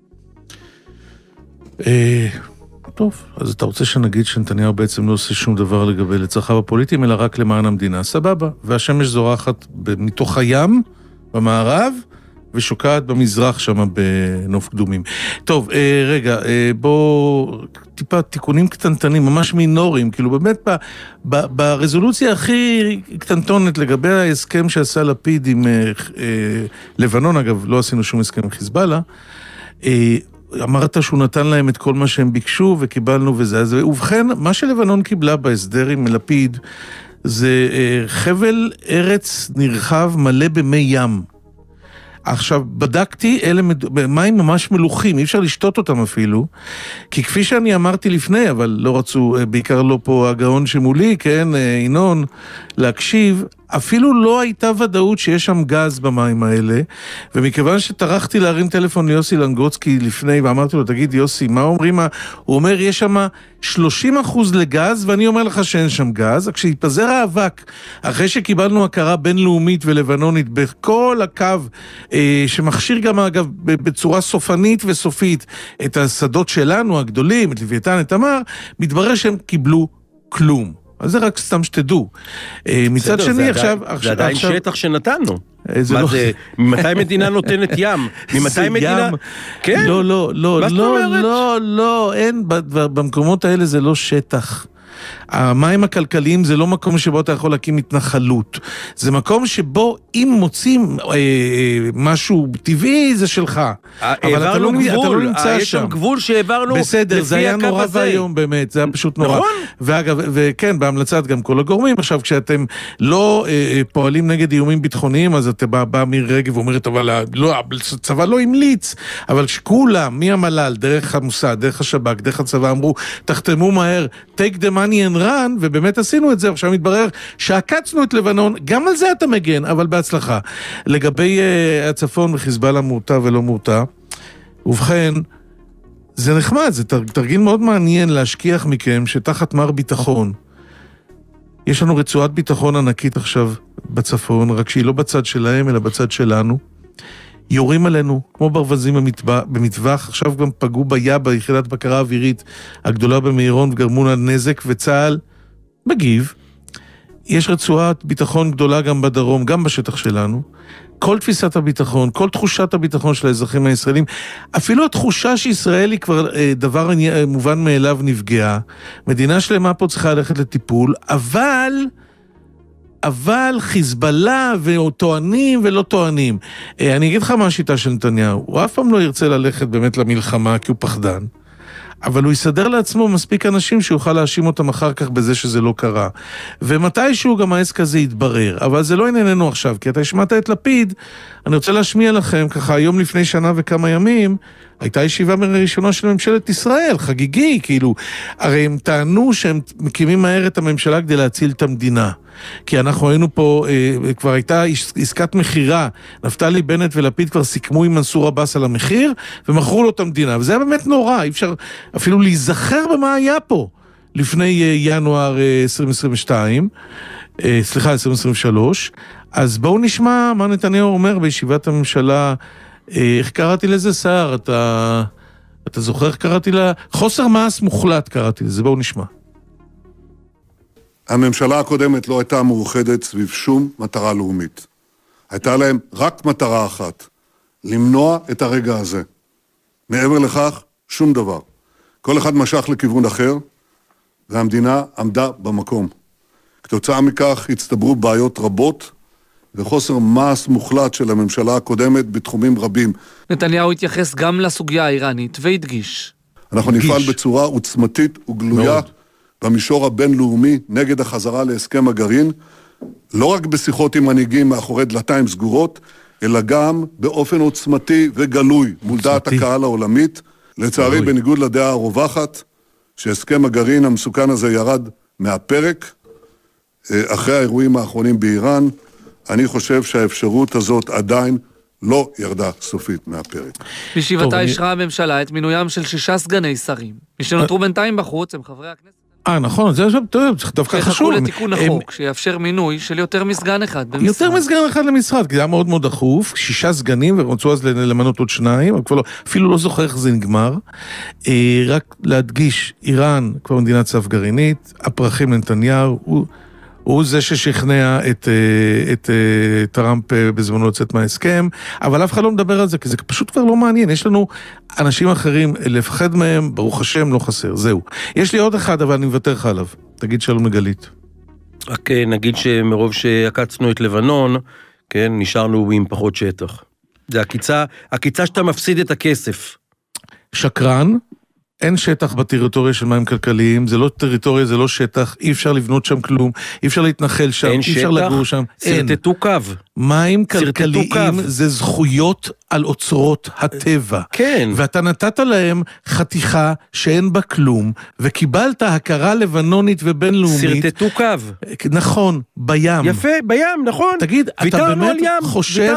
טוב, אז אתה רוצה שנגיד שנתניהו בעצם לא עושה שום דבר לגבי לצרכיו הפוליטיים, אלא רק למען המדינה, סבבה. והשמש זורחת מתוך הים, במערב, ושוקעת במזרח שם בנוף קדומים. טוב, רגע, בוא, טיפה תיקונים קטנטנים, ממש מינוריים, כאילו באמת ב, ב, ברזולוציה הכי קטנטונת לגבי ההסכם שעשה לפיד עם לבנון, אגב, לא עשינו שום הסכם עם חיזבאללה, אמרת שהוא נתן להם את כל מה שהם ביקשו וקיבלנו וזה, אז ובכן, מה שלבנון קיבלה בהסדר עם לפיד, זה חבל ארץ נרחב מלא במי ים. עכשיו, בדקתי, אלה מים ממש מלוכים, אי אפשר לשתות אותם אפילו, כי כפי שאני אמרתי לפני, אבל לא רצו, בעיקר לא פה הגאון שמולי, כן, ינון, להקשיב, אפילו לא הייתה ודאות שיש שם גז במים האלה, ומכיוון שטרחתי להרים טלפון ליוסי לנגוצקי לפני, ואמרתי לו, תגיד יוסי, מה אומרים? הוא אומר, יש שם שלושים אחוז לגז, ואני אומר לך שאין שם גז, כשהתפזר האבק, אחרי שקיבלנו הכרה בינלאומית ולבנונית, בכל הקו, אה, שמכשיר גם אגב בצורה סופנית וסופית, את השדות שלנו הגדולים, את לוויתן, את תמר, מתברר שהם קיבלו כלום. אז זה רק סתם שתדעו. מצד שני, עכשיו... זה עדיין שטח שנתנו. מה זה? ממתי מדינה נותנת ים? ממתי מדינה... כן? לא, לא, לא, לא, לא, לא, אין, במקומות האלה זה לא שטח. המים הכלכליים זה לא מקום שבו אתה יכול להקים התנחלות. זה מקום שבו אם מוצאים אה, משהו טבעי זה שלך. אבל אתה לא, גבול, אתה לא נמצא יש שם. יש שם גבול שהעברנו בסדר, זה היה נורא והיום באמת, זה היה פשוט נורא. נכון? ואגב, וכן, בהמלצת גם כל הגורמים, עכשיו כשאתם לא אה, פועלים נגד איומים ביטחוניים, אז אתה בא, בא מיר רגב ואומרת, אבל לא, הצבא לא המליץ, אבל שכולם, מי המל"ל, דרך המוסד, דרך השב"כ, דרך הצבא, אמרו, תחתמו מהר, take the money and run, ובאמת עשינו את זה, עכשיו מתברר שעקצנו את לבנון, גם על זה אתה מגן, אבל בהצלחה. לגבי uh, הצפון וחיזבאללה מורתע ולא מורתע, ובכן, זה נחמד, זה תרגיל מאוד מעניין להשכיח מכם שתחת מר ביטחון, יש לנו רצועת ביטחון ענקית עכשיו בצפון, רק שהיא לא בצד שלהם, אלא בצד שלנו. יורים עלינו, כמו ברווזים במטווח, עכשיו גם פגעו bija ביחידת בקרה אווירית הגדולה במהירון וגרמו לה נזק, וצהל מגיב. יש רצועת ביטחון גדולה גם בדרום, גם בשטח שלנו. כל תפיסת הביטחון, כל תחושת הביטחון של האזרחים הישראלים, אפילו התחושה שישראל היא כבר דבר מובן מאליו נפגעה. מדינה שלמה פה צריכה ללכת לטיפול, אבל... אבל חיזבאללה וטוענים ולא טוענים. אני אגיד לך מה השיטה של נתניהו, הוא אף פעם לא ירצה ללכת באמת למלחמה כי הוא פחדן, אבל הוא יסדר לעצמו מספיק אנשים שיוכל להאשים אותם אחר כך בזה שזה לא קרה. ומתישהו גם העסק הזה יתברר, אבל זה לא ענייננו עכשיו, כי אתה השמעת את לפיד, אני רוצה להשמיע לכם, ככה היום לפני שנה וכמה ימים, הייתה ישיבה ראשונה של ממשלת ישראל, חגיגי, כאילו, הרי הם טענו שהם מקימים מהר את הממשלה כדי להציל את המדינה. כי אנחנו היינו פה, אה, כבר הייתה עסקת מחירה, נפתלי בנט ולפיד כבר סיכמו עם מנסור עבאס על המחיר, ומכרו לו את המדינה, וזה היה באמת נורא, אי אפשר אפילו להיזכר במה היה פה, לפני אה, ינואר אה, עשרים עשרים ושתיים, אה, סליחה, עשרים עשרים ושלוש, אז בואו נשמע מה נתניהו אומר בישיבת הממשלה, אה, איך קראתי לזה סער, אתה, אתה זוכר איך קראתי לה? חוסר מעש מוחלט קראתי לזה, בואו נשמע. הממשלה הקודמת לא הייתה מאוחדת סביב שום מטרה לאומית. הייתה להם רק מטרה אחת, למנוע את הרגע הזה. מעבר לכך, שום דבר. כל אחד משך לכיוון אחר, והמדינה עמדה במקום. כתוצאה מכך הצטברו בעיות רבות, וחוסר מעש מוחלט של הממשלה הקודמת בתחומים רבים. נתניהו התייחס גם לסוגיה האיראנית והדגיש. אנחנו נפעל בצורה עוצמתית וגלויה, מאוד. במישור הבינלאומי נגד החזרה להסכם הגרעין, לא רק בשיחות עם מנהיגים מאחורי דלתיים סגורות, אלא גם באופן עוצמתי וגלוי מול דעת הקהל העולמית. לצערי, בניגוד לדעה הרווחת, שהסכם הגרעין המסוכן הזה ירד מהפרק, אחרי האירועים האחרונים באיראן, אני חושב שהאפשרות הזאת עדיין לא ירדה סופית מהפרק. בישיבתה אישרה הממשלה את מינוים של שישה סגני שרים. מי שנותרו בינתיים בחוץ הם חברי הכנסת. אה, נכון, זה דווקא חשוב. שחכו לתיקון החוק, שיאפשר מינוי של יותר מסגן אחד במשרד. יותר מסגן אחד למשרד, כי זה היה מאוד מאוד דחוף, שישה סגנים, ורצו אז למנות עוד שניים, אפילו לא זוכר איך זה נגמר. רק להדגיש, איראן כבר מדינת צו גרעינית, הפרחים לנתניהו, הוא הוא זה ששכנע את, את, את טראמפ בזמנו לצאת מההסכם, אבל אף אחד לא מדבר על זה, כי זה פשוט כבר לא מעניין. יש לנו אנשים אחרים, לפחד מהם, ברוך השם, לא חסר, זהו. יש לי עוד אחד, אבל אני מוותר לך עליו. תגיד שלום לגלית. רק נגיד שמרוב שעקצנו את לבנון, כן, נשארנו עם פחות שטח. זה הקיצה, הקיצה שאתה מפסיד את הכסף. שקרן, אין שטח בטריטוריה של מים כלכליים, זה לא טריטוריה, זה לא שטח, אי אפשר לבנות שם כלום, אי אפשר להתנחל שם, אי אפשר לגור שם. סרטטו קו. מים כלכליים זה זכויות על אוצרות הטבע. כן. ואתה נתת להם חתיכה שאין בה כלום, וקיבלת הכרה לבנונית ובינלאומית. סרטטו קו. נכון, בים. יפה, בים, נכון. תגיד, אתה באמת חושב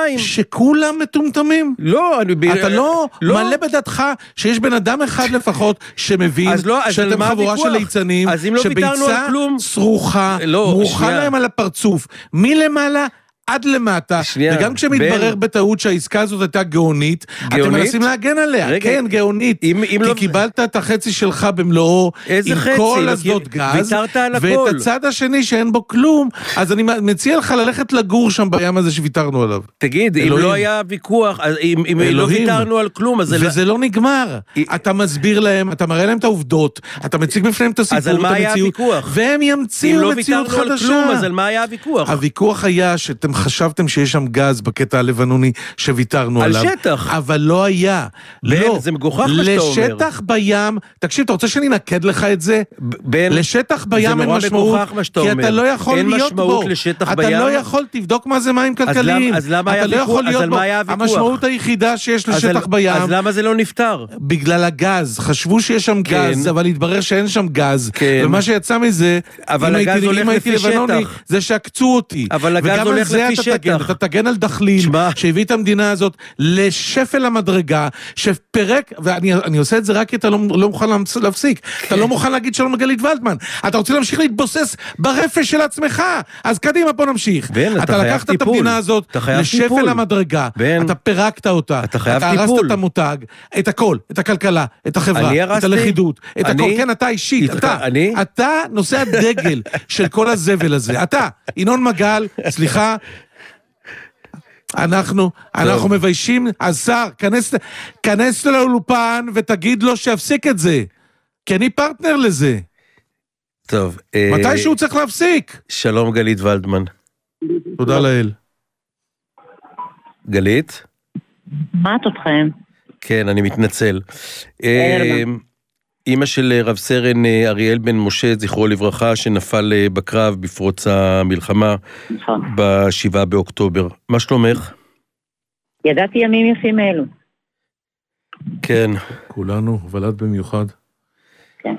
שכולם מטומטמים? לא, אני... אתה לא מלא בדעתך שיש בן אדם אחד לפחות שמבין שאתם חבורה של ליצנים, שביצה שרוחה, מרוחה להם על הפרצוף. מי למעלה? עד למטה, וגם כשמתברר בטעות שהעסקה הזאת הייתה גאונית, אתם מנסים להגן עליה, כן, גאונית, כי קיבלת את החצי שלך במלואו, עם כל אסדות גז, ואת הצד השני שאין בו כלום, אז אני מציע לך ללכת לגור שם בים הזה שוויתרנו עליו. תגיד, אם לא היה ויכוח, אם לא ויתרנו על כלום, וזה לא נגמר, אתה מסביר להם, אתה מראה להם את העובדות, אתה מציג בפניהם את הסיפור, אז על מה היה הוויכוח? והם ימציאו מציאות חדשה. אז על מה היה הוויכוח? הוויכוח היה שאתם חשבתם שיש שם גז בקטע הלבנוני שוויתרנו עליו. על שטח. אבל לא היה. בן, לא. זה מגוחך מה שאתה אומר. לשטח בים, תקשיב, אתה רוצה שאני נקד לך את זה? בן, לשטח בים אין משמעות, כי אתה לא יכול להיות בו. אתה בים. לא יכול, תבדוק מה זה מים כלכליים. אז למה היה ויכוח? אז על מה היה הוויכוח? המשמעות היחידה שיש לשטח אז בים. אז למה זה לא נפטר? בגלל הגז. חשבו שיש שם כן. גז, אבל התברר שאין שם גז. כן. ומה שיצא מזה, אבל הגז הולך לפי לבנוני, זה שעקצו אותי. אבל הגז הולך לפי שטח. אתה תגן על דחליל, שהביא את המדינה הזאת לשפל המדרגה, שפרק, ואני עושה את זה רק כי אתה לא מוכן להפסיק, אתה לא מוכן להגיד שלום לגלית ולדמן, אתה רוצה להמשיך להתבוסס ברפש של עצמך, אז קדימה בוא נמשיך. אתה לקחת את המדינה הזאת לשפל המדרגה, אתה פרקת אותה, אתה הרסת את המותג, את הכל, את הכלכלה, את החברה, את הלכידות, את הכל, כן, אתה אישית, אתה נושא הדגל של כל הזבל הזה, אתה, ינון מגל, סליחה, אנחנו, אנחנו מביישים, אז שר, כנס, כנס לאולפן ותגיד לו שיפסיק את זה, כי אני פרטנר לזה. טוב. מתי שהוא צריך להפסיק? שלום גלית ולדמן. תודה לאל. גלית? מה את אתכם? כן, אני מתנצל. אמא של רב סרן אריאל בן משה, זכרו לברכה, שנפל בקרב בפרוץ המלחמה בשבעה באוקטובר. מה שלומך? ידעתי ימים יפים אלו. כן. כולנו, ולד במיוחד. כן.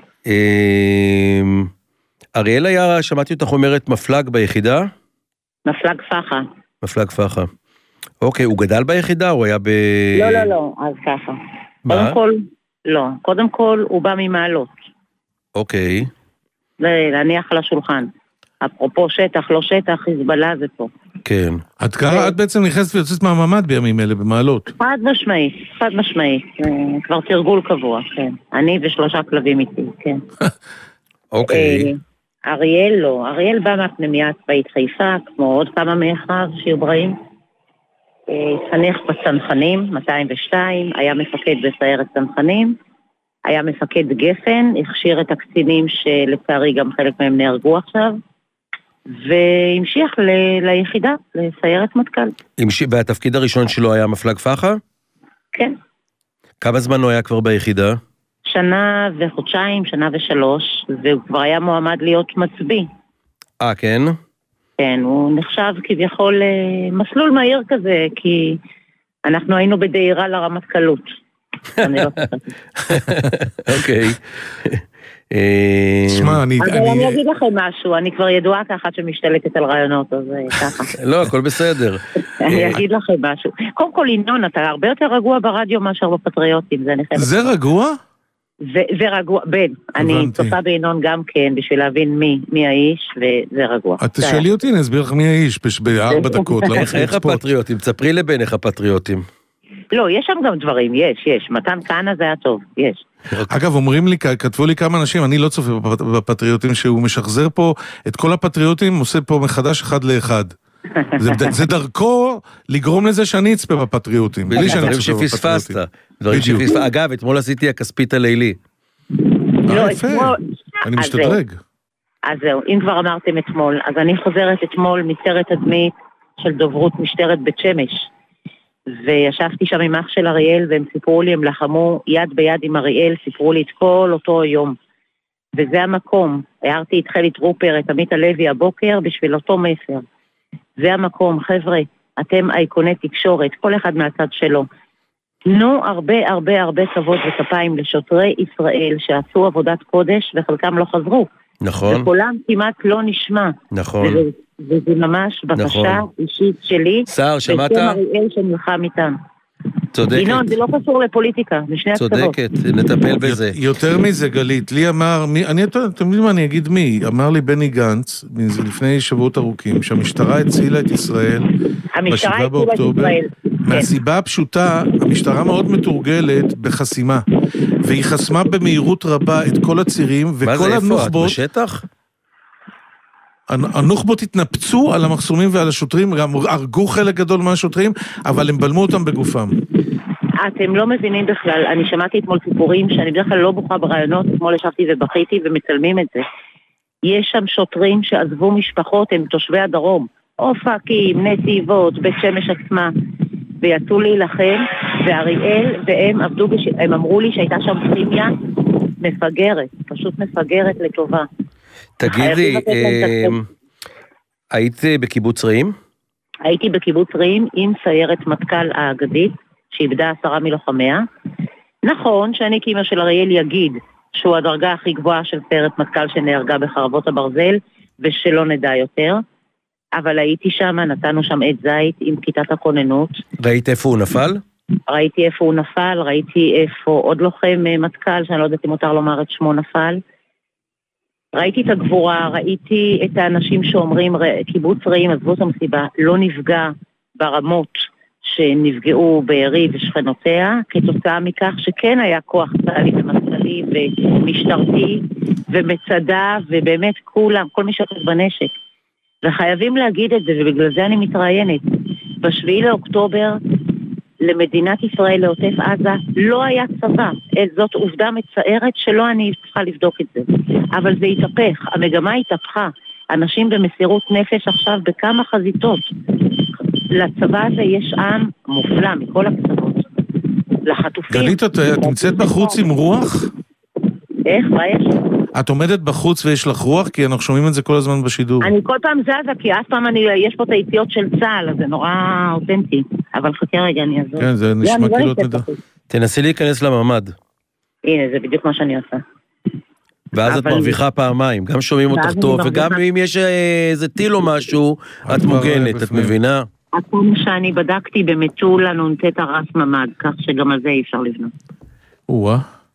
אריאל היה, שמעתי אותך אומרת, מפלג ביחידה? מפלג פחה. מפלג פחה. אוקיי, הוא גדל ביחידה? הוא היה ב... לא, לא, לא, אז ככה. מה? קודם כל... לא, קודם כל הוא בא ממעלות. אוקיי. להניח על השולחן. אפרופו שטח, לא שטח, חיזבאללה זה פה. כן. את קרה, את בעצם נכנסת ויוצאת מהממד בימים אלה, במעלות. חד משמעית, חד משמעית. כבר תרגול קבוע, כן. אני ושלושה כלבים איתי, כן. אוקיי. אריאל לא, אריאל בא מהפנימיה הצבאית חיפה, כמו עוד כמה מאחיו שיובראים. התחנך בצנחנים, מאתיים ושתיים, היה מפקד בסיירת צנחנים, היה מפקד גפן, הכשיר את הקצינים שלצערי גם חלק מהם נהרגו עכשיו, והמשיך ל- ליחידה, לסיירת מטכ"ל. והתפקיד הראשון שלו היה מפלג פחה? כן. כמה זמן הוא היה כבר ביחידה? שנה וחודשיים, שנה ושלוש, והוא כבר היה מועמד להיות מצביא. אה, כן? כן, הוא נחשב כביכול מסלול מהיר כזה, כי אנחנו היינו בדהירה לרמטכ"לות. אני לא חושבת. אוקיי. תשמע, אני... אבל אני אגיד לכם משהו, אני כבר ידועה כאחת שמשתלטת על רעיונות, אז ככה. לא, הכל בסדר. אני אגיד לכם משהו. קודם כל, ינון, אתה הרבה יותר רגוע ברדיו מאשר בפטריוטים, זה נחשב. זה רגוע? זה רגוע, בן, אני צופה בעינון גם כן, בשביל להבין מי, מי האיש, וזה רגוע. את תשאלי אותי, אני אסביר לך מי האיש, בארבע דקות. איך הפטריוטים? תספרי לבן איך הפטריוטים. לא, יש שם גם דברים, יש, יש. מתן כהנא זה היה טוב, יש. אגב, אומרים לי, כתבו לי כמה אנשים, אני לא צופה בפטריוטים, שהוא משחזר פה את כל הפטריוטים, עושה פה מחדש אחד לאחד. זה, זה דרכו לגרום לזה שאני אצפה בפטריוטים. בלי שאני אצפה בפטריוטים. דברים שפספסת. אגב, אתמול עשיתי הכספית הלילי. לא, אתמול... אני משתדרג. אז זהו, אם כבר אמרתם אתמול, אז אני חוזרת אתמול מסרט תדמית של דוברות משטרת בית שמש. וישבתי שם עם אח של אריאל, והם סיפרו לי, הם לחמו יד ביד עם אריאל, סיפרו לי את כל אותו יום. וזה המקום. הערתי את חלי טרופר, את עמית הלוי הבוקר, בשביל אותו מסר. זה המקום, חבר'ה, אתם אייקוני תקשורת, כל אחד מהצד שלו. תנו הרבה הרבה הרבה כבוד וכפיים לשוטרי ישראל שעשו עבודת קודש וחלקם לא חזרו. נכון. וכולם כמעט לא נשמע. נכון. וזה, וזה ממש בקשה נכון. אישית שלי. שר, שמעת? בשם אריאל שנלחם איתם. צודקת. ינון, זה לא קשור לפוליטיקה, בשני הצדות. צודקת, נטפל בזה. יותר מזה, גלית, לי אמר, מי, אני, אתם יודעים מה, אני אגיד מי, אמר לי בני גנץ, לפני שבועות ארוכים, שהמשטרה הצילה את ישראל, בשבעה באוקטובר, מהסיבה הפשוטה, המשטרה מאוד מתורגלת בחסימה, והיא חסמה במהירות רבה את כל הצירים, וכל הנוחבות... מה זה, איפה? את בשטח? הנוחבות התנפצו על המחסומים ועל השוטרים, גם הרגו חלק גדול מהשוטרים, אבל הם בלמו אותם בגופם. אתם לא מבינים בכלל, אני שמעתי אתמול סיפורים שאני בדרך כלל לא בוכה ברעיונות, אתמול ישבתי ובכיתי ומצלמים את זה. יש שם שוטרים שעזבו משפחות, הם תושבי הדרום, אופקים, נתיבות, בית שמש עצמה, ויצאו להילחם, ואריאל והם עבדו, בש... הם אמרו לי שהייתה שם כימיה מפגרת, פשוט מפגרת לטובה. תגידי, היית בקיבוץ רעים? הייתי בקיבוץ רעים עם סיירת מטכ"ל האגדית, שאיבדה עשרה מלוחמיה. נכון שאני כאמא של אריאל יגיד שהוא הדרגה הכי גבוהה של סיירת מטכ"ל שנהרגה בחרבות הברזל, ושלא נדע יותר. אבל הייתי שם, נתנו שם עץ זית עם כיתת הכוננות. ראית איפה הוא נפל? ראיתי איפה הוא נפל, ראיתי איפה עוד לוחם מטכ"ל, שאני לא יודעת אם מותר לומר את שמו נפל. ראיתי את הגבורה, ראיתי את האנשים שאומרים, קיבוץ רעים, עזבו את המסיבה, לא נפגע ברמות שנפגעו בארי ושכנותיה, כתוצאה מכך שכן היה כוח צה"לי ומטכ"לי ומשטרתי ומצדה, ובאמת כולם, כל מי שותף בנשק. וחייבים להגיד את זה, ובגלל זה אני מתראיינת. בשביעי לאוקטובר, למדינת ישראל, לעוטף עזה, לא היה צבא. זאת עובדה מצערת שלא אני צריכה לבדוק את זה. אבל זה התהפך, המגמה התהפכה. אנשים במסירות נפש עכשיו בכמה חזיתות. לצבא הזה יש עם מופלא מכל הקצוות. לחטופים... גלית, את נמצאת בחוץ עם רוח? איך? מה יש? את עומדת בחוץ ויש לך רוח? כי אנחנו שומעים את זה כל הזמן בשידור. אני כל פעם זזה, כי אף פעם אני, יש פה את היציאות של צה"ל, אז זה נורא אותנטי. אבל חכה רגע, אני אעזור. כן, זה נשמע כאילו תדע. תנסי להיכנס לממד. הנה, זה בדיוק מה שאני עושה. ואז את מרוויחה פעמיים, גם שומעים אותך טוב, וגם אם יש איזה טיל או משהו, את מוגנת, את מבינה? התחום שאני בדקתי במטולה נונטט הרס ממד, כך שגם על זה אי אפשר לבנות. וואה.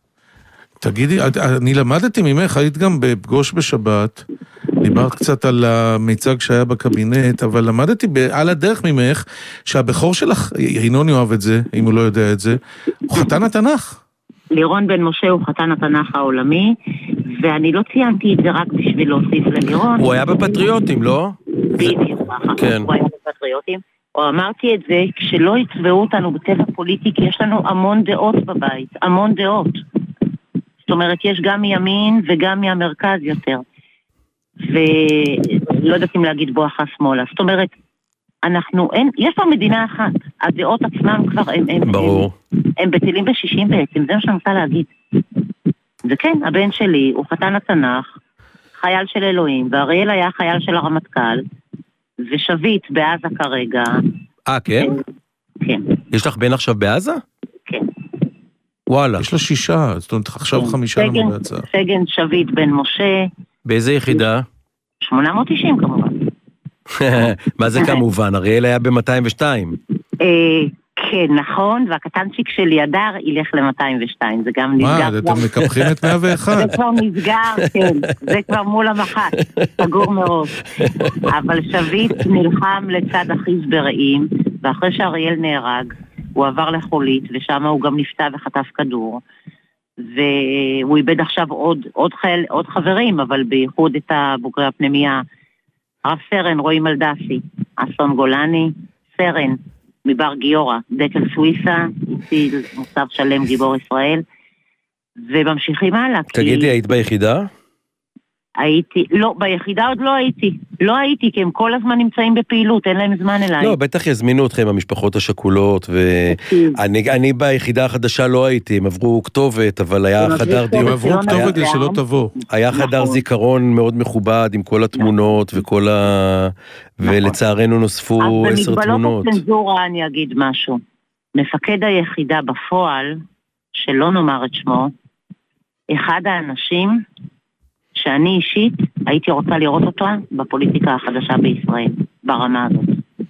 תגידי, אני למדתי ממך, היית גם בפגוש בשבת, דיברת קצת על המיצג שהיה בקבינט, אבל למדתי על הדרך ממך, שהבכור שלך, ינון יאהב את זה, אם הוא לא יודע את זה, הוא חתן התנ"ך. לירון בן משה הוא חתן התנ"ך העולמי, ואני לא ציינתי את זה רק בשביל להוסיף ללירון. הוא היה בפטריוטים, לא? בדיוק, כן. הוא היה בפטריוטים. או אמרתי את זה, כשלא יצבעו אותנו בטבע פוליטי, כי יש לנו המון דעות בבית, המון דעות. זאת אומרת, יש גם מימין וגם מהמרכז יותר. ולא יודעת אם להגיד בואכה שמאלה. זאת אומרת, אנחנו, אין, יש פה מדינה אחת. הדעות עצמם כבר, הם, הם, ברור. הם, הם בטלים בשישים בעצם, זה מה שאני רוצה להגיד. וכן, הבן שלי הוא חתן התנ"ך, חייל של אלוהים, ואריאל היה חייל של הרמטכ"ל, ושביט בעזה כרגע. אה, כן? כן. יש לך בן עכשיו בעזה? כן. וואלה. יש לו שישה, זאת אומרת, עכשיו חמישה למראה הצעה. סגן שביט בן משה. באיזה יחידה? שמונה מאות תשעים כמובן. מה זה כמובן? אריאל היה ב-מאתיים ושתיים. כן, נכון, והקטנצ'יק שלי הדר ילך ל-מאתיים ושתיים, זה גם נסגר. מה, אתם מקפחים את מאה ואחת. זה כבר נסגר, כן, זה כבר מול המח"ט, סגור מאוד. אבל שביט נלחם לצד אחיו ברעים, ואחרי שאריאל נהרג, הוא עבר לחולית, ושם הוא גם נפצע וחטף כדור. והוא איבד עכשיו עוד, עוד, חייל, עוד חברים, אבל בייחוד את הבוגרי הפנימיה, רב סרן רועי מלדסי, אסון גולני, סרן מבר גיורא, דקל סוויסה, הציל מוצב שלם גיבור ישראל, וממשיכים הלאה. תגידי, כי... היית ביחידה? הייתי, לא, ביחידה עוד לא הייתי. לא הייתי, כי הם כל הזמן נמצאים בפעילות, אין להם זמן אליי. לא, בטח יזמינו אתכם, המשפחות השכולות, ואני אני ביחידה החדשה לא הייתי, הם עברו כתובת, אבל היה חדר דיון. הם עברו כתובת שלא תבוא. היה חדר זיכרון מאוד מכובד, עם כל התמונות וכל ה... ולצערנו נוספו עשר תמונות. אז במגבלות הצנזורה אני אגיד משהו. מפקד היחידה בפועל, שלא נאמר את שמו, אחד האנשים שאני אישית הייתי רוצה לראות אותה בפוליטיקה החדשה בישראל, ברמה הזאת.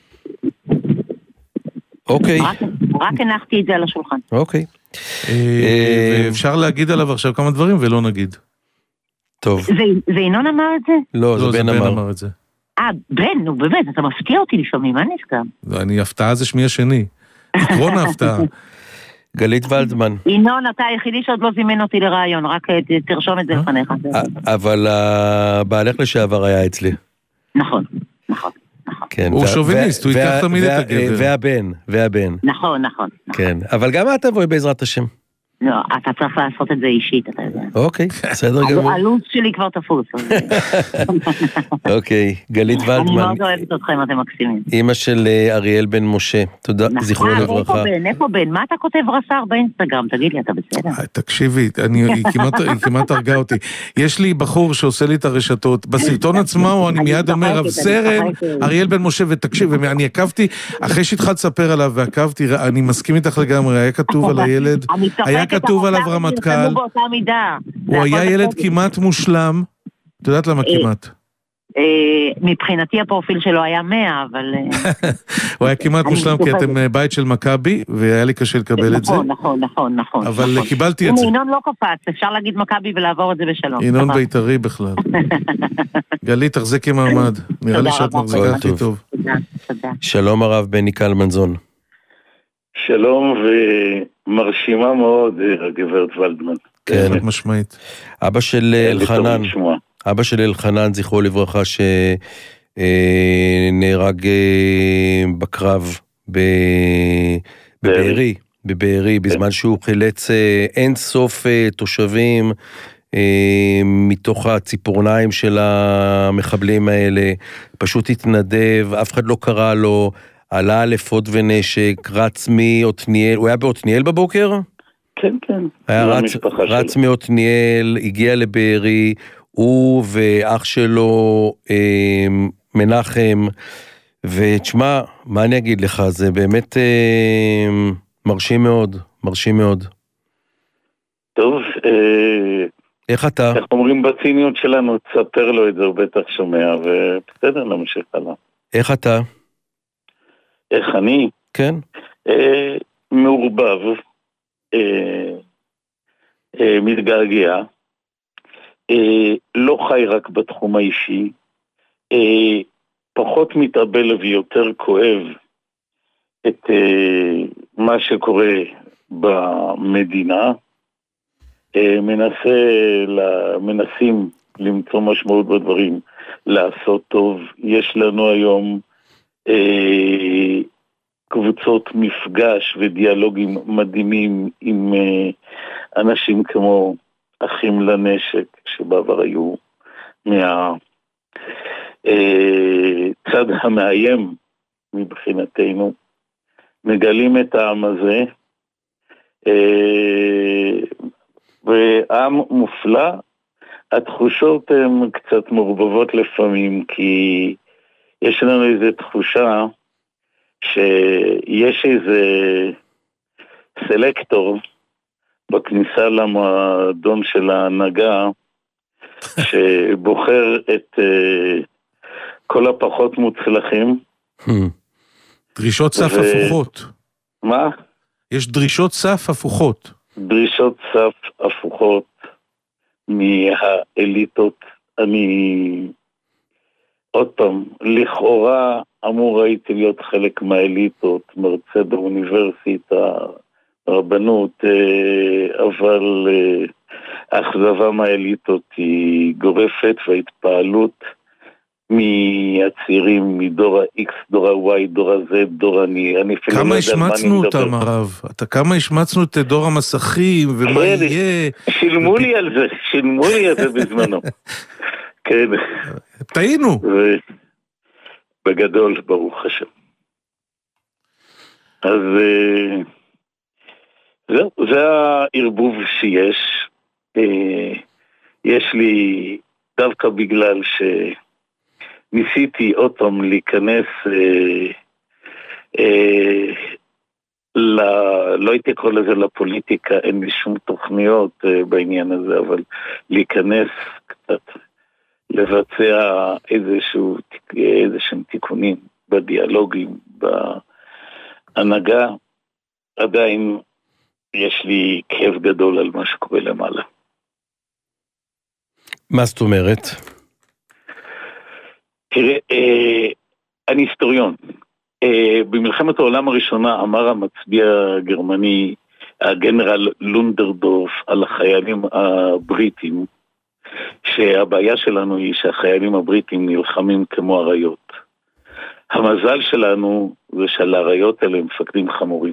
אוקיי. רק, רק הנחתי את זה על השולחן. אוקיי. אפשר להגיד עליו עכשיו כמה דברים ולא נגיד. טוב. זה, זה ינון אמר את זה? לא, זה בן אמר את זה. אה, בן, נו באמת, אתה מפתיע אותי לפעמים, מה נסגר? אני, הפתעה זה שמי השני. עקרון ההפתעה. גלית ולדמן. ינון, אתה היחידי שעוד לא זימן אותי לרעיון, רק תרשום את זה לפניך. אבל בעלך לשעבר היה אצלי. נכון, נכון. הוא שוביניסט, הוא ייקח תמיד את הגבר. והבן, והבן. נכון, נכון. כן, אבל גם את תבואי בעזרת השם. לא, אתה צריך לעשות את זה אישית, אתה יודע. אוקיי, בסדר גמור. הלו"ז שלי כבר תפוס. אוקיי, גלית ולדמן. אני מאוד אוהבת אתכם, אתם מקסימים. אמא של אריאל בן משה, תודה, זכרו לברכה. איפה בן, איפה בן? מה אתה כותב רס"ר באינסטגרם? תגיד לי, אתה בסדר? תקשיבי, היא כמעט הרגה אותי. יש לי בחור שעושה לי את הרשתות, בסרטון עצמו אני מיד אומר, רב סרן, אריאל בן משה, ותקשיב, אני עקבתי, אחרי שהתחלת לספר עליו ועקבתי, אני מסכים איתך לגמרי, היה כתוב על הילד, היה כתוב עליו רמטכ"ל, הוא היה ילד כמעט מושלם, את יודעת למה כמעט? מבחינתי הפרופיל שלו היה מאה, אבל... הוא היה כמעט מושלם, כי אתם בית של מכבי, והיה לי קשה לקבל את זה. נכון, נכון, נכון, נכון. אבל קיבלתי את זה. ינון לא קפץ, אפשר להגיד מכבי ולעבור את זה בשלום. ינון בית"רי בכלל. גלית, תחזקי מעמד. נראה לי שאת מחזיקה הכי טוב. שלום הרב בני קלמנזון. שלום ומרשימה מאוד, הגברת ולדמן. כן, משמעית. אבא של אלחנן, אבא של אלחנן, זכרו לברכה, שנהרג בקרב בבארי, בבארי, בזמן שהוא חילץ אין סוף תושבים מתוך הציפורניים של המחבלים האלה, פשוט התנדב, אף אחד לא קרא לו, עלה לפוד ונשק, רץ מאותניאל, הוא היה באותניאל בבוקר? כן, כן. היה רץ, רץ מאותניאל, הגיע לבארי, הוא ואח שלו אה, מנחם, ותשמע, מה אני אגיד לך, זה באמת אה, מרשים מאוד, מרשים מאוד. טוב, אה, איך אתה? איך אומרים בציניות שלנו, תספר לו את זה, הוא בטח שומע, ובסדר, נמשיך הלאה. איך אתה? איך אני? כן. אה, מעורבב, אה, אה, מתגעגע, אה, לא חי רק בתחום האישי, אה, פחות מתאבל ויותר כואב את אה, מה שקורה במדינה, אה, מנסה, לה, מנסים למצוא משמעות בדברים, לעשות טוב. יש לנו היום אה, קבוצות מפגש ודיאלוגים מדהימים עם אה, אנשים כמו אחים לנשק, שבעבר היו מהצד אה, המאיים מבחינתנו, מגלים את העם הזה, אה, ועם מופלא. התחושות הן קצת מעורבבות לפעמים, כי יש לנו איזו תחושה שיש איזה סלקטור בכניסה למועדון של ההנהגה שבוחר את uh, כל הפחות מוצלחים. דרישות סף ו... הפוכות. מה? יש דרישות סף הפוכות. דרישות סף הפוכות מהאליטות. אני עוד פעם, לכאורה אמור הייתי להיות חלק מהאליטות, מרצה באוניברסיטה, הרבנות, אבל האכזבה מהאליטות היא גורפת, וההתפעלות מהצעירים, מדור ה-X, דור ה-Y, דור ה-Z, דור ה-אני, אני אפילו כמה השמצנו אותם, הרב? אתה כמה השמצנו את דור המסכים, ומה יהיה? שילמו לי על זה, שילמו לי על זה בזמנו. כן. טעינו. בגדול, ברוך השם. אז זהו, זה הערבוב שיש. יש לי, דווקא בגלל שניסיתי עוד פעם להיכנס, ל... לא הייתי קורא לזה לפוליטיקה, אין לי שום תוכניות בעניין הזה, אבל להיכנס קצת, לבצע איזשהו, איזשהם תיקונים בדיאלוגים, בהנהגה, עדיין יש לי כאב גדול על מה שקורה למעלה. מה זאת אומרת? תראה, אה, אני היסטוריון. אה, במלחמת העולם הראשונה אמר המצביע הגרמני, הגנרל לונדרדורף, על החיילים הבריטים, שהבעיה שלנו היא שהחיילים הבריטים נלחמים כמו אריות. המזל שלנו זה שעל האריות האלה מפקדים חמורים.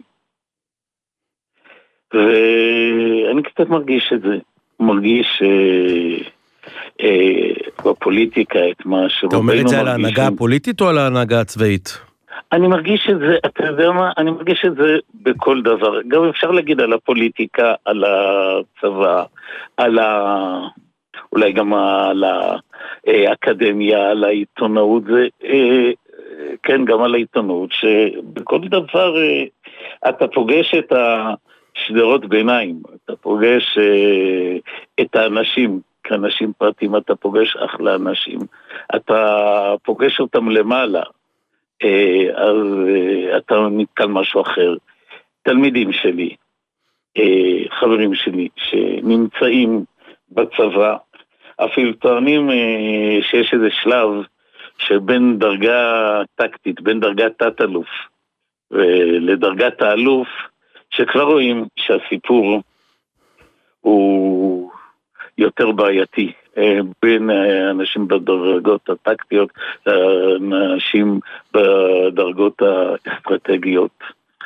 ואני קצת מרגיש את זה. מרגיש אה, אה, בפוליטיקה את מה שרובנו מרגישים. אתה אומר את זה על ההנהגה הפוליטית או על ההנהגה הצבאית? אני מרגיש את זה, אתה יודע מה? אני מרגיש את זה בכל דבר. גם אפשר להגיד על הפוליטיקה, על הצבא, על ה... אולי גם על האקדמיה, על העיתונאות, זה, כן, גם על העיתונות, שבכל דבר אתה פוגש את השדרות ביניים, אתה פוגש את האנשים, כאנשים פרטיים, אתה פוגש אחלה אנשים, אתה פוגש אותם למעלה, אז אתה נתקל משהו אחר. תלמידים שלי, חברים שלי, שנמצאים בצבא, אפילו טוענים שיש איזה שלב שבין דרגה טקטית, בין דרגת תת-אלוף לדרגת האלוף, שכבר רואים שהסיפור הוא יותר בעייתי בין אנשים בדרגות הטקטיות, אנשים בדרגות האסטרטגיות.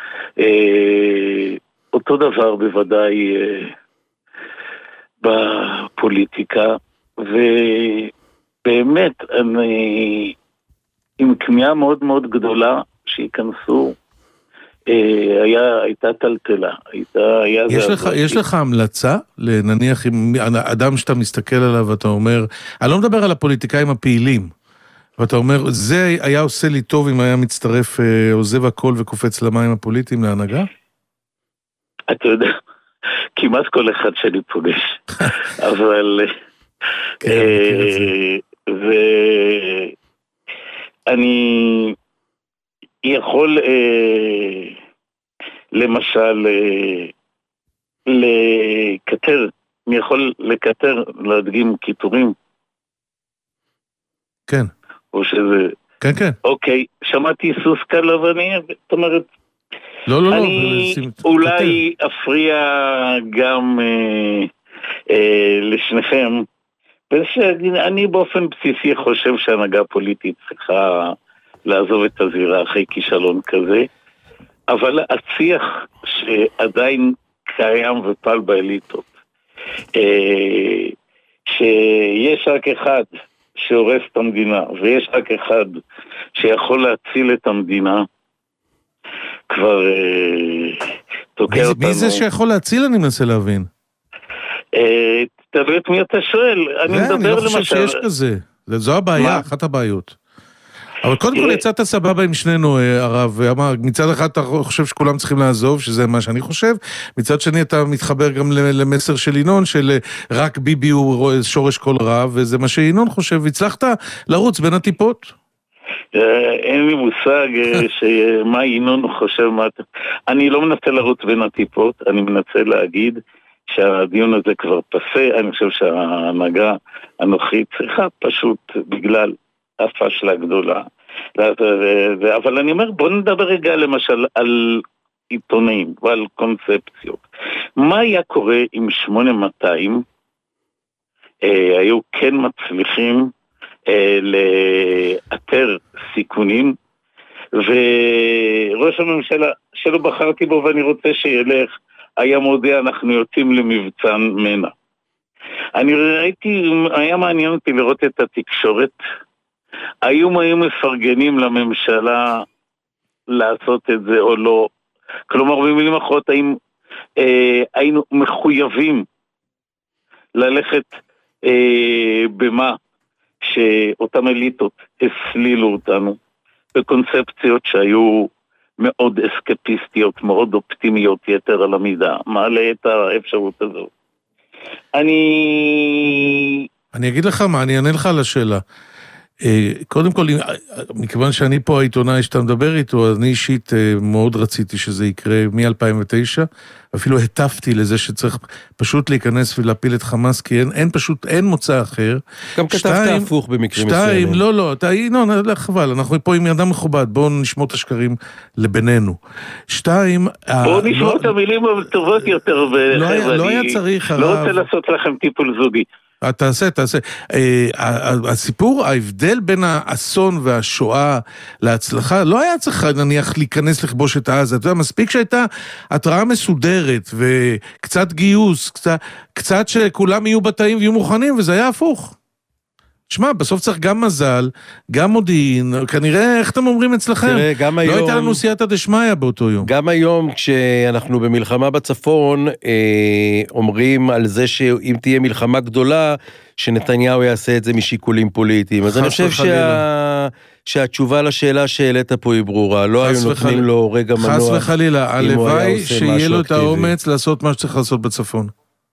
אותו דבר בוודאי בפוליטיקה, ובאמת אני עם כמיהה מאוד מאוד גדולה שיכנסו, היה, הייתה טלטלה, הייתה, היה יש זה... לך, יש לך המלצה, נניח עם אדם שאתה מסתכל עליו ואתה אומר, אני לא מדבר על הפוליטיקאים הפעילים, ואתה אומר, זה היה עושה לי טוב אם היה מצטרף, עוזב הכל וקופץ למים הפוליטיים להנהגה? אתה יודע, כמעט כל אחד שלי פוגש, אבל ואני יכול למשל לקטר, אני יכול לקטר, להדגים כיתורים. כן. או שזה... כן, כן. אוקיי, שמעתי סוס קל לבני, זאת אומרת, לא, לא, אני לא, אולי אפריע גם אה, אה, לשניכם, ואני באופן בסיסי חושב שההנהגה הפוליטית צריכה לעזוב את הזירה אחרי כישלון כזה, אבל השיח שעדיין קיים ופעל באליטות, אה, שיש רק אחד שהורס את המדינה, ויש רק אחד שיכול להציל את המדינה, כבר אה, תוקע מי, אותנו. מי זה שיכול להציל, אני מנסה להבין? אה, תלוי את מי אתה שואל. אני מדבר אני לא חושב למשל... שיש כזה. זו הבעיה, מה? אחת הבעיות. אבל קודם כל יצאת סבבה עם שנינו, הרב, ואמר, מצד אחד אתה חושב שכולם צריכים לעזוב, שזה מה שאני חושב, מצד שני אתה מתחבר גם למסר של ינון, של רק ביבי הוא שורש כל רע, וזה מה שינון חושב, והצלחת לרוץ בין הטיפות. אין לי מושג מה ינון חושב, אני לא מנסה לרוץ בין הטיפות, אני מנסה להגיד שהדיון הזה כבר פסה, אני חושב שההנהגה הנוכחית צריכה פשוט בגלל הפשלה גדולה. אבל אני אומר, בוא נדבר רגע למשל על עיתונאים ועל קונספציות. מה היה קורה אם שמונה מאתיים אה, היו כן מצליחים אה, לאתר סיכונים, וראש הממשלה שלא בחרתי בו ואני רוצה שילך, היה מודיע אנחנו יוצאים למבצע מנע. אני ראיתי, היה מעניין אותי לראות את התקשורת, היום היו מפרגנים לממשלה לעשות את זה או לא, כלומר במילים אחרות האם אה, היינו מחויבים ללכת אה, במה שאותם אליטות הסלילו אותנו בקונספציות שהיו מאוד אסקפיסטיות, מאוד אופטימיות יתר על המידה, מעלה את האפשרות הזו. אני... אני אגיד לך מה, אני אענה לך על השאלה. קודם כל, מכיוון שאני פה העיתונאי שאתה מדבר איתו, אני אישית מאוד רציתי שזה יקרה מ-אלפיים ותשע, אפילו הטפתי לזה שצריך פשוט להיכנס ולהפיל את חמאס, כי אין, אין פשוט, אין מוצא אחר. גם כתבת הפוך במקרים מסוימים. שתיים, לא, לא, אתה, לא, חבל, אנחנו פה עם ידם מכובד, בואו נשמור את השקרים לבינינו. שתיים... בואו נשמור את המילים הטובות יותר, לא היה צריך... לא רוצה לעשות לכם טיפול זוגי. תעשה, תעשה. הסיפור, ההבדל בין האסון והשואה להצלחה, לא היה צריך נניח להיכנס לכבוש את עזה. אתה יודע, מספיק שהייתה התראה מסודרת וקצת גיוס, קצת, קצת שכולם יהיו בתאים ויהיו מוכנים, וזה היה הפוך. שמע, בסוף צריך גם מזל, גם מודיעין, כנראה, איך אתם אומרים אצלכם? תראה, גם היום... לא הייתה לנו סייעתא דשמיא באותו יום. גם היום, כשאנחנו במלחמה בצפון, אה, אומרים על זה שאם תהיה מלחמה גדולה, שנתניהו יעשה את זה משיקולים פוליטיים. אז אני חושב שה... שהתשובה לשאלה שהעלית פה היא ברורה. לא היו נותנים לו רגע מנוע. חס וחלילה, הלוואי שיהיה לו את האומץ לעשות מה שצריך לעשות בצפון.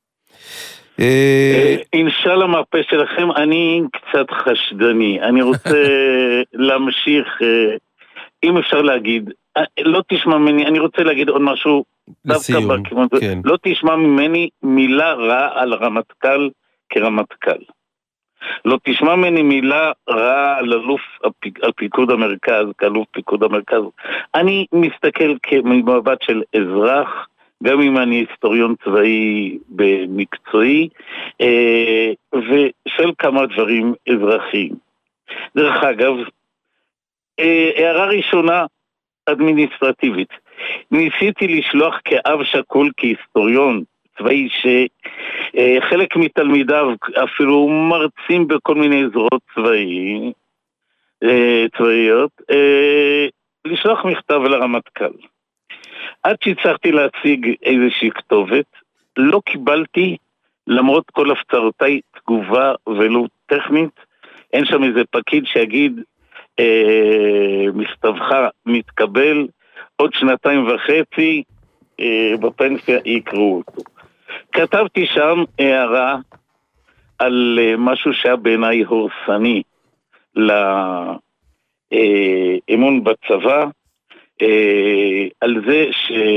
אינשאללה מהפה שלכם, אני קצת חשדני, אני רוצה להמשיך, אם אפשר להגיד, לא תשמע ממני, אני רוצה להגיד עוד משהו דווקא בכיוון, לא תשמע ממני מילה רע על רמטכ"ל כרמטכ"ל, לא תשמע ממני מילה רע על אלוף על פיקוד המרכז כאלוף פיקוד המרכז. אני מסתכל כמבט של אזרח, גם אם אני היסטוריון צבאי במקצועי, ושל כמה דברים אזרחיים. דרך אגב, הערה ראשונה אדמיניסטרטיבית. ניסיתי לשלוח כאב שקול, כהיסטוריון צבאי, שחלק מתלמידיו אפילו מרצים בכל מיני אזורות צבאי, צבאיות, לשלוח מכתב לרמטכ"ל. עד שהצלחתי להציג איזושהי כתובת, לא קיבלתי, למרות כל הפצרותיי, תגובה ולא טכנית. אין שם איזה פקיד שיגיד, אה, מכתבך מתקבל, עוד שנתיים וחצי, אה, בפנסיה יקראו אותו. כתבתי שם הערה על אה, משהו שהיה בעיניי הורסני לאמון אה, בצבא, אה, על זה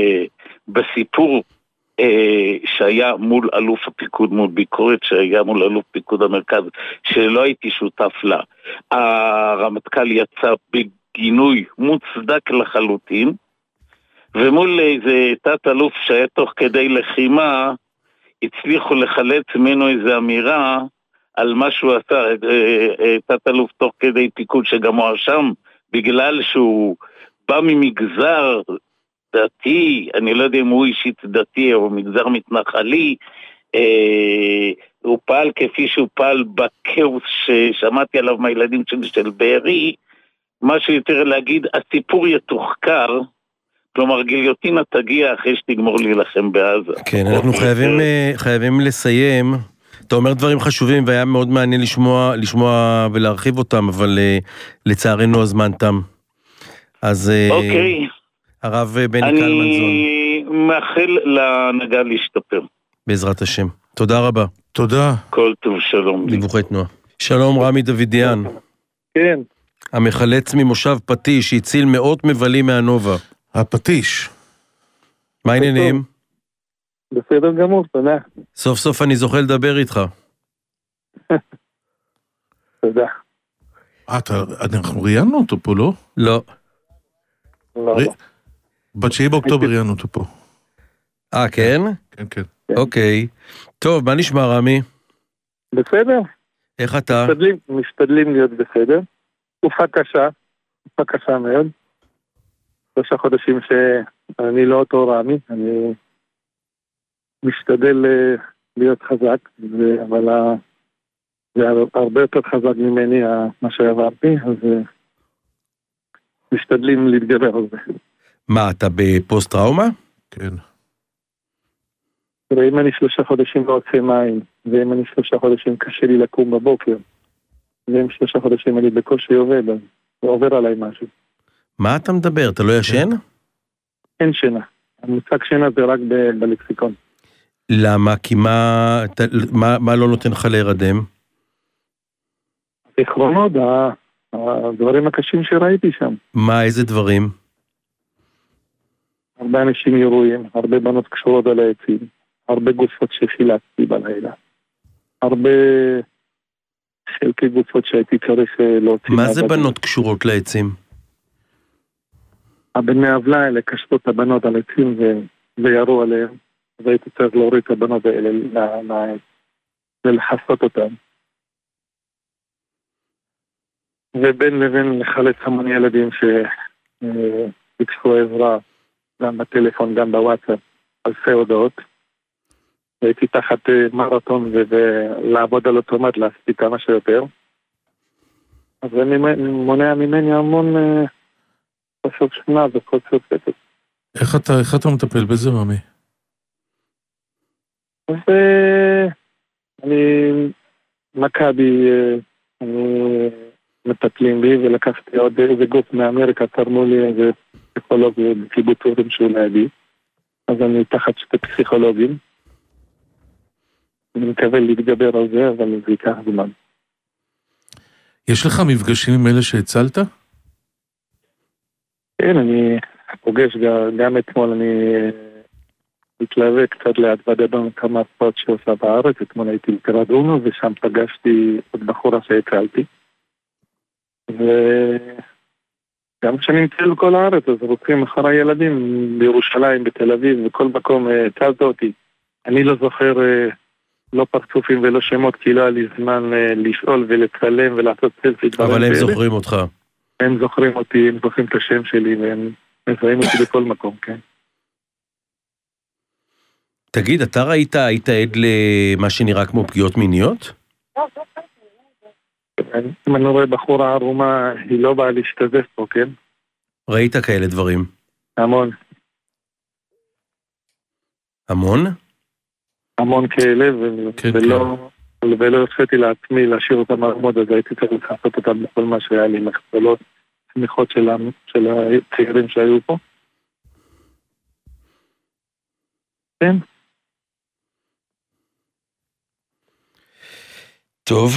שבסיפור אה, שהיה מול אלוף הפיקוד, מול ביקורת שהיה מול אלוף פיקוד המרכז, שלא הייתי שותף לה, הרמטכ"ל יצא בגינוי מוצדק לחלוטין, ומול איזה תת אלוף שהיה תוך כדי לחימה, הצליחו לחלץ ממנו איזו אמירה על מה שהוא עשה, תת אלוף תוך כדי פיקוד שגם הוא שם, בגלל שהוא בא ממגזר דתי, אני לא יודע אם הוא אישית דתי או מגזר מתנחלי, אה, הוא פעל כפי שהוא פעל בכאוס ששמעתי עליו מהילדים של, של בארי, משהו יותר להגיד, הסיפור יתוחקר, כלומר גיליוטינה תגיע אחרי שתגמור להילחם בעזה. כן, אנחנו חייבים, חייבים לסיים. אתה אומר דברים חשובים והיה מאוד מעניין לשמוע, לשמוע ולהרחיב אותם, אבל לצערנו הזמן תם. אז אוקיי. הרב בני קלמנזון. אני מאחל להנהגה להשתפר. בעזרת השם. תודה רבה. תודה. כל טוב, שלום. דיווחי תנועה. שלום רמי דוידיאן. כן. המחלץ ממושב פטיש הציל מאות מבלים מהנובה. הפטיש. מה העניינים? בסדר גמור, תודה. סוף סוף אני זוכה לדבר איתך. תודה. אה, אנחנו ראיינו אותו פה, לא? לא. לא. בתשיעי באוקטובר ראיינו אותו פה. אה, כן? כן, כן. אוקיי. טוב, מה נשמע, רמי? בסדר. איך אתה? משתדלים, משתדלים להיות בסדר. תקופה קשה, תקופה קשה מאוד. שלושה חודשים שאני לא אותו רמי, אני משתדל להיות חזק, אבל זה הרבה יותר חזק ממני מה שעברתי, אז משתדלים להתגבר על זה. מה, אתה בפוסט טראומה? כן. ואם אני שלושה חודשים לא עושה מים, ואם אני שלושה חודשים קשה לי לקום בבוקר, ואם שלושה חודשים אני בקושי עובד, אז זה עובר עליי משהו. מה אתה מדבר? אתה לא ישן? אין שינה. המושג שינה זה רק ב- בלקסיקון. למה? כי מה, אתה, מה, מה לא נותן לך להירדם? זיכרונות, הדברים הקשים שראיתי שם. מה, איזה דברים? הרבה אנשים ירויים, הרבה בנות קשורות על העצים, הרבה גופות שחילקתי בלילה, הרבה חלקי גופות שהייתי צריך להוציא. מה זה בנות קשורות לעצים? הבני עוולה האלה קשרו את הבנות על עצים ו... וירו עליהם, והייתי צריך להוריד את הבנות האלה מהעץ ולחסות אותם. ובין לבין לחלץ המון ילדים שביקשו עזרה, גם בטלפון, גם בוואטסאפ, אלפי הודעות. והייתי תחת מרתון ולעבוד על אוטומט, להספיק כמה שיותר. אז זה מונע ממני המון חוסר שנה וחוסר ספק. איך אתה, איך אתה מטפל בזה, רמי? אז אני מכבי, אני מטפלים בי, ולקחתי עוד איזה גוף מאמריקה, תרמו לי איזה פסיכולוג בקיבוץ אורים שהוא לידי. אז אני תחת שתי פסיכולוגים. אני מקווה להתגבר על זה, אבל זה ייקח זמן. יש לך מפגשים עם אלה שהצלת? כן, אני פוגש גם אתמול, אני מתלווה קצת ליד ודדון כמה ספורט שעושה בארץ. אתמול הייתי בקרדונו, ושם פגשתי עוד בחורה שהצלתי. וגם כשאני מתחיל בכל הארץ, אז רוצים אחרי ילדים בירושלים, בתל אביב, בכל מקום הצלת אותי. אני לא זוכר לא פרצופים ולא שמות, כי לא היה לי זמן לשאול ולצלם ולעשות סלפי. אבל הם זוכרים אותך. הם זוכרים אותי, הם זוכרים את השם שלי, והם מזהים אותי בכל מקום, כן. תגיד, אתה ראית, היית עד למה שנראה כמו פגיעות מיניות? אם אני רואה בחורה ערומה, היא לא באה להשתזף פה, כן? ראית כאלה דברים? המון. המון? המון כאלה, ו- כן, ולא, כן. ולא הרשיתי לעצמי להשאיר אותם ערומות, אז הייתי צריך לחסות אותם בכל מה שהיה לי, מחצלות, תמיכות של, של הצעירים שהיו פה. כן. טוב.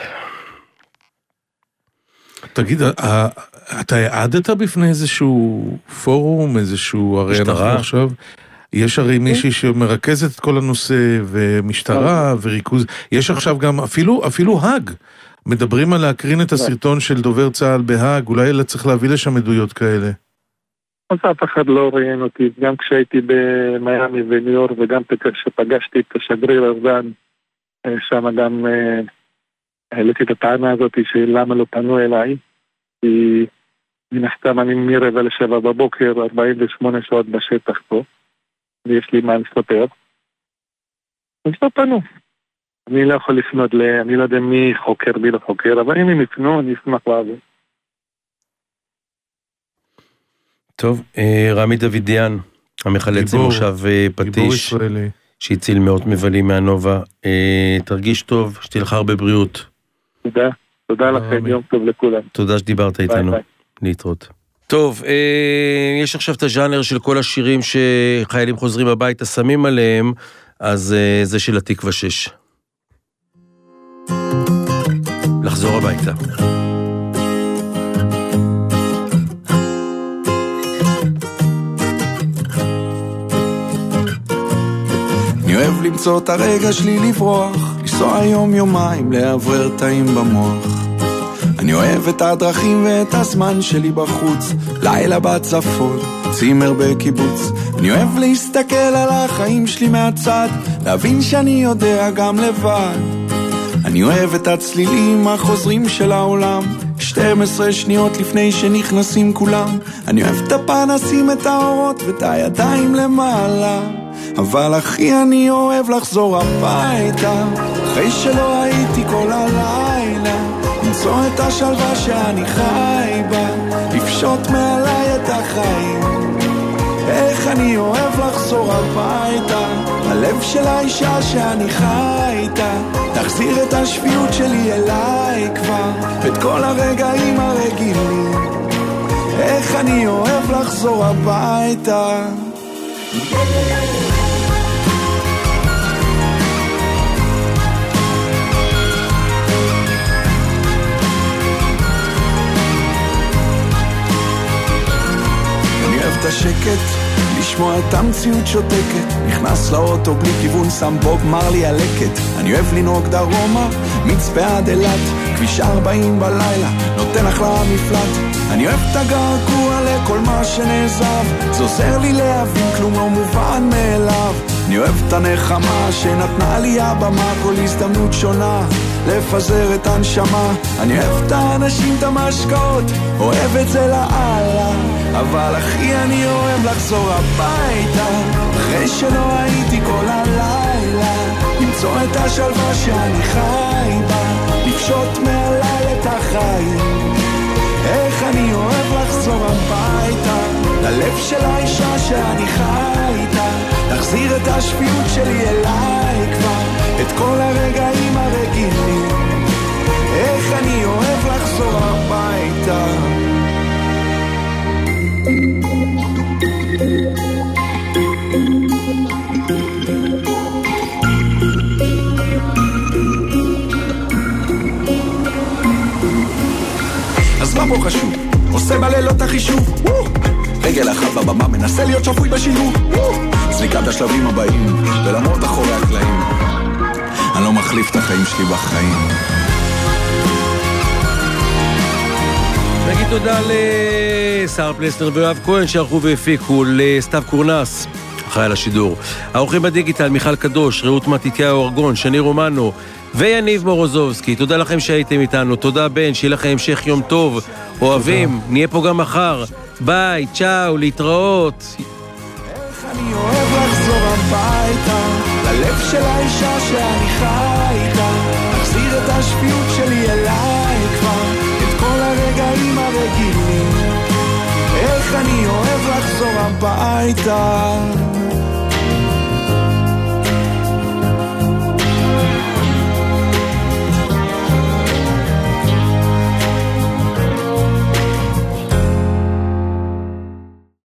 תגיד, אתה העדת בפני איזשהו פורום, איזשהו, הרי אנחנו עכשיו, יש הרי מישהי שמרכזת את כל הנושא, ומשטרה, וריכוז, יש עכשיו גם, אפילו, אפילו האג, מדברים על להקרין את הסרטון של דובר צה"ל בהאג, אולי אלא צריך להביא לשם עדויות כאלה. אז אף אחד לא ראיין אותי, גם כשהייתי במיימי וניו יורק, וגם כשפגשתי את השגריר ארדן, שם גם העליתי את הטענה הזאת של למה לא פנו אליי, כי מן הסתם אני מרבע לשבע בבוקר, ארבעים ושמונה שעות בשטח פה, ויש לי מה לספר. אז לא פנו. אני לא יכול לפנות, ל... אני לא יודע מי חוקר, מי לא חוקר, אבל אם הם יפנו, אני אשמח לעבור. טוב, רמי דוידיאן, המחלץ מושב פטיש, שהציל מאות מבלים מהנובה. תרגיש טוב, שתהיה לך הרבה בריאות. תודה, תודה לכם, יום טוב לכולם. תודה שדיברת איתנו. להתראות. טוב, יש עכשיו את הז'אנר של כל השירים שחיילים חוזרים הביתה שמים עליהם, אז זה של התקווה שש. לחזור הביתה. אני אוהב למצוא את הרגע שלי לברוח, לנסוע יום יומיים לעבר תאים במוח. אני אוהב את הדרכים ואת הזמן שלי בחוץ, לילה בצפון בצימר בקיבוץ. אני אוהב להסתכל על החיים שלי מהצד, להבין שאני יודע גם לבד. אני אוהב את הצלילים החוזרים של העולם, שתים עשרה שניות לפני שנכנסים כולם. אני אוהב את הפנסים, את האורות ואת הידיים למעלה. אבל אחי אני אוהב לחזור הביתה, אחרי שלא הייתי כל הלילה, למצוא את השלווה שאני חי בה, לפשוט מעליי את החיים. איך אני אוהב לחזור הביתה, הלב של האישה שאני חי איתה, תחזיר את השפיות שלי אליי כבר, את כל הרגעים הרגילים. איך אני אוהב לחזור הביתה. אני אוהב את השקט, לשמוע את המציאות שותקת, נכנס לאוטו בלי כיוון, שם בוב מרלי הלקט. אני אוהב לנהוג דרומה, מצפה עד אילת, כביש ארבעים בלילה, נותן אחלה מפלט. אני אוהב את הגעגוע לכל מה שנעזב, זה עוזר לי להבין כלום לא מובן מאליו. אני אוהב את הנחמה שנתנה לי הבמה, כל הזדמנות שונה לפזר את הנשמה. אני אוהב את האנשים, את המשקעות, אוהב את זה לאללה, אבל אחי אני אוהב לחזור הביתה, אחרי שלא הייתי כל הלילה, למצוא את השלווה שאני חי בה, לפשוט מעליי את החיים. איך אני אוהב לחזור הביתה, ללב של האישה שאני חי איתה, תחזיר את השפיות שלי אליי כבר, את כל הרגעים הרגילים. איך אני אוהב לחזור הביתה. אז מה פה חשוב? עושה בלילות החישוב, רגל אחת בבמה, מנסה להיות שפוי בשילוב, סליקת השלבים הבאים ולמרות אחורי הקלעים, אני לא מחליף את החיים שלי בחיים. נגיד תודה לשר פלסנר ויואב כהן שערכו והפיקו, לסתיו קורנס אחראי על השידור, האורחים בדיגיטל מיכל קדוש, רעות מתתיהו ארגון, שני רומנו ויניב מורוזובסקי. תודה לכם שהייתם איתנו, תודה בן, שיהיה לכם המשך יום טוב, אוהבים, נהיה פה גם מחר, ביי, צ'או, להתראות. איך אני אוהב לחזור הביתה, ללב של האישה שאני חי איתה, תחזיר את השפיות שלי אליי כבר, את כל הרגעים הרגילים. איך אני אוהב לחזור הביתה.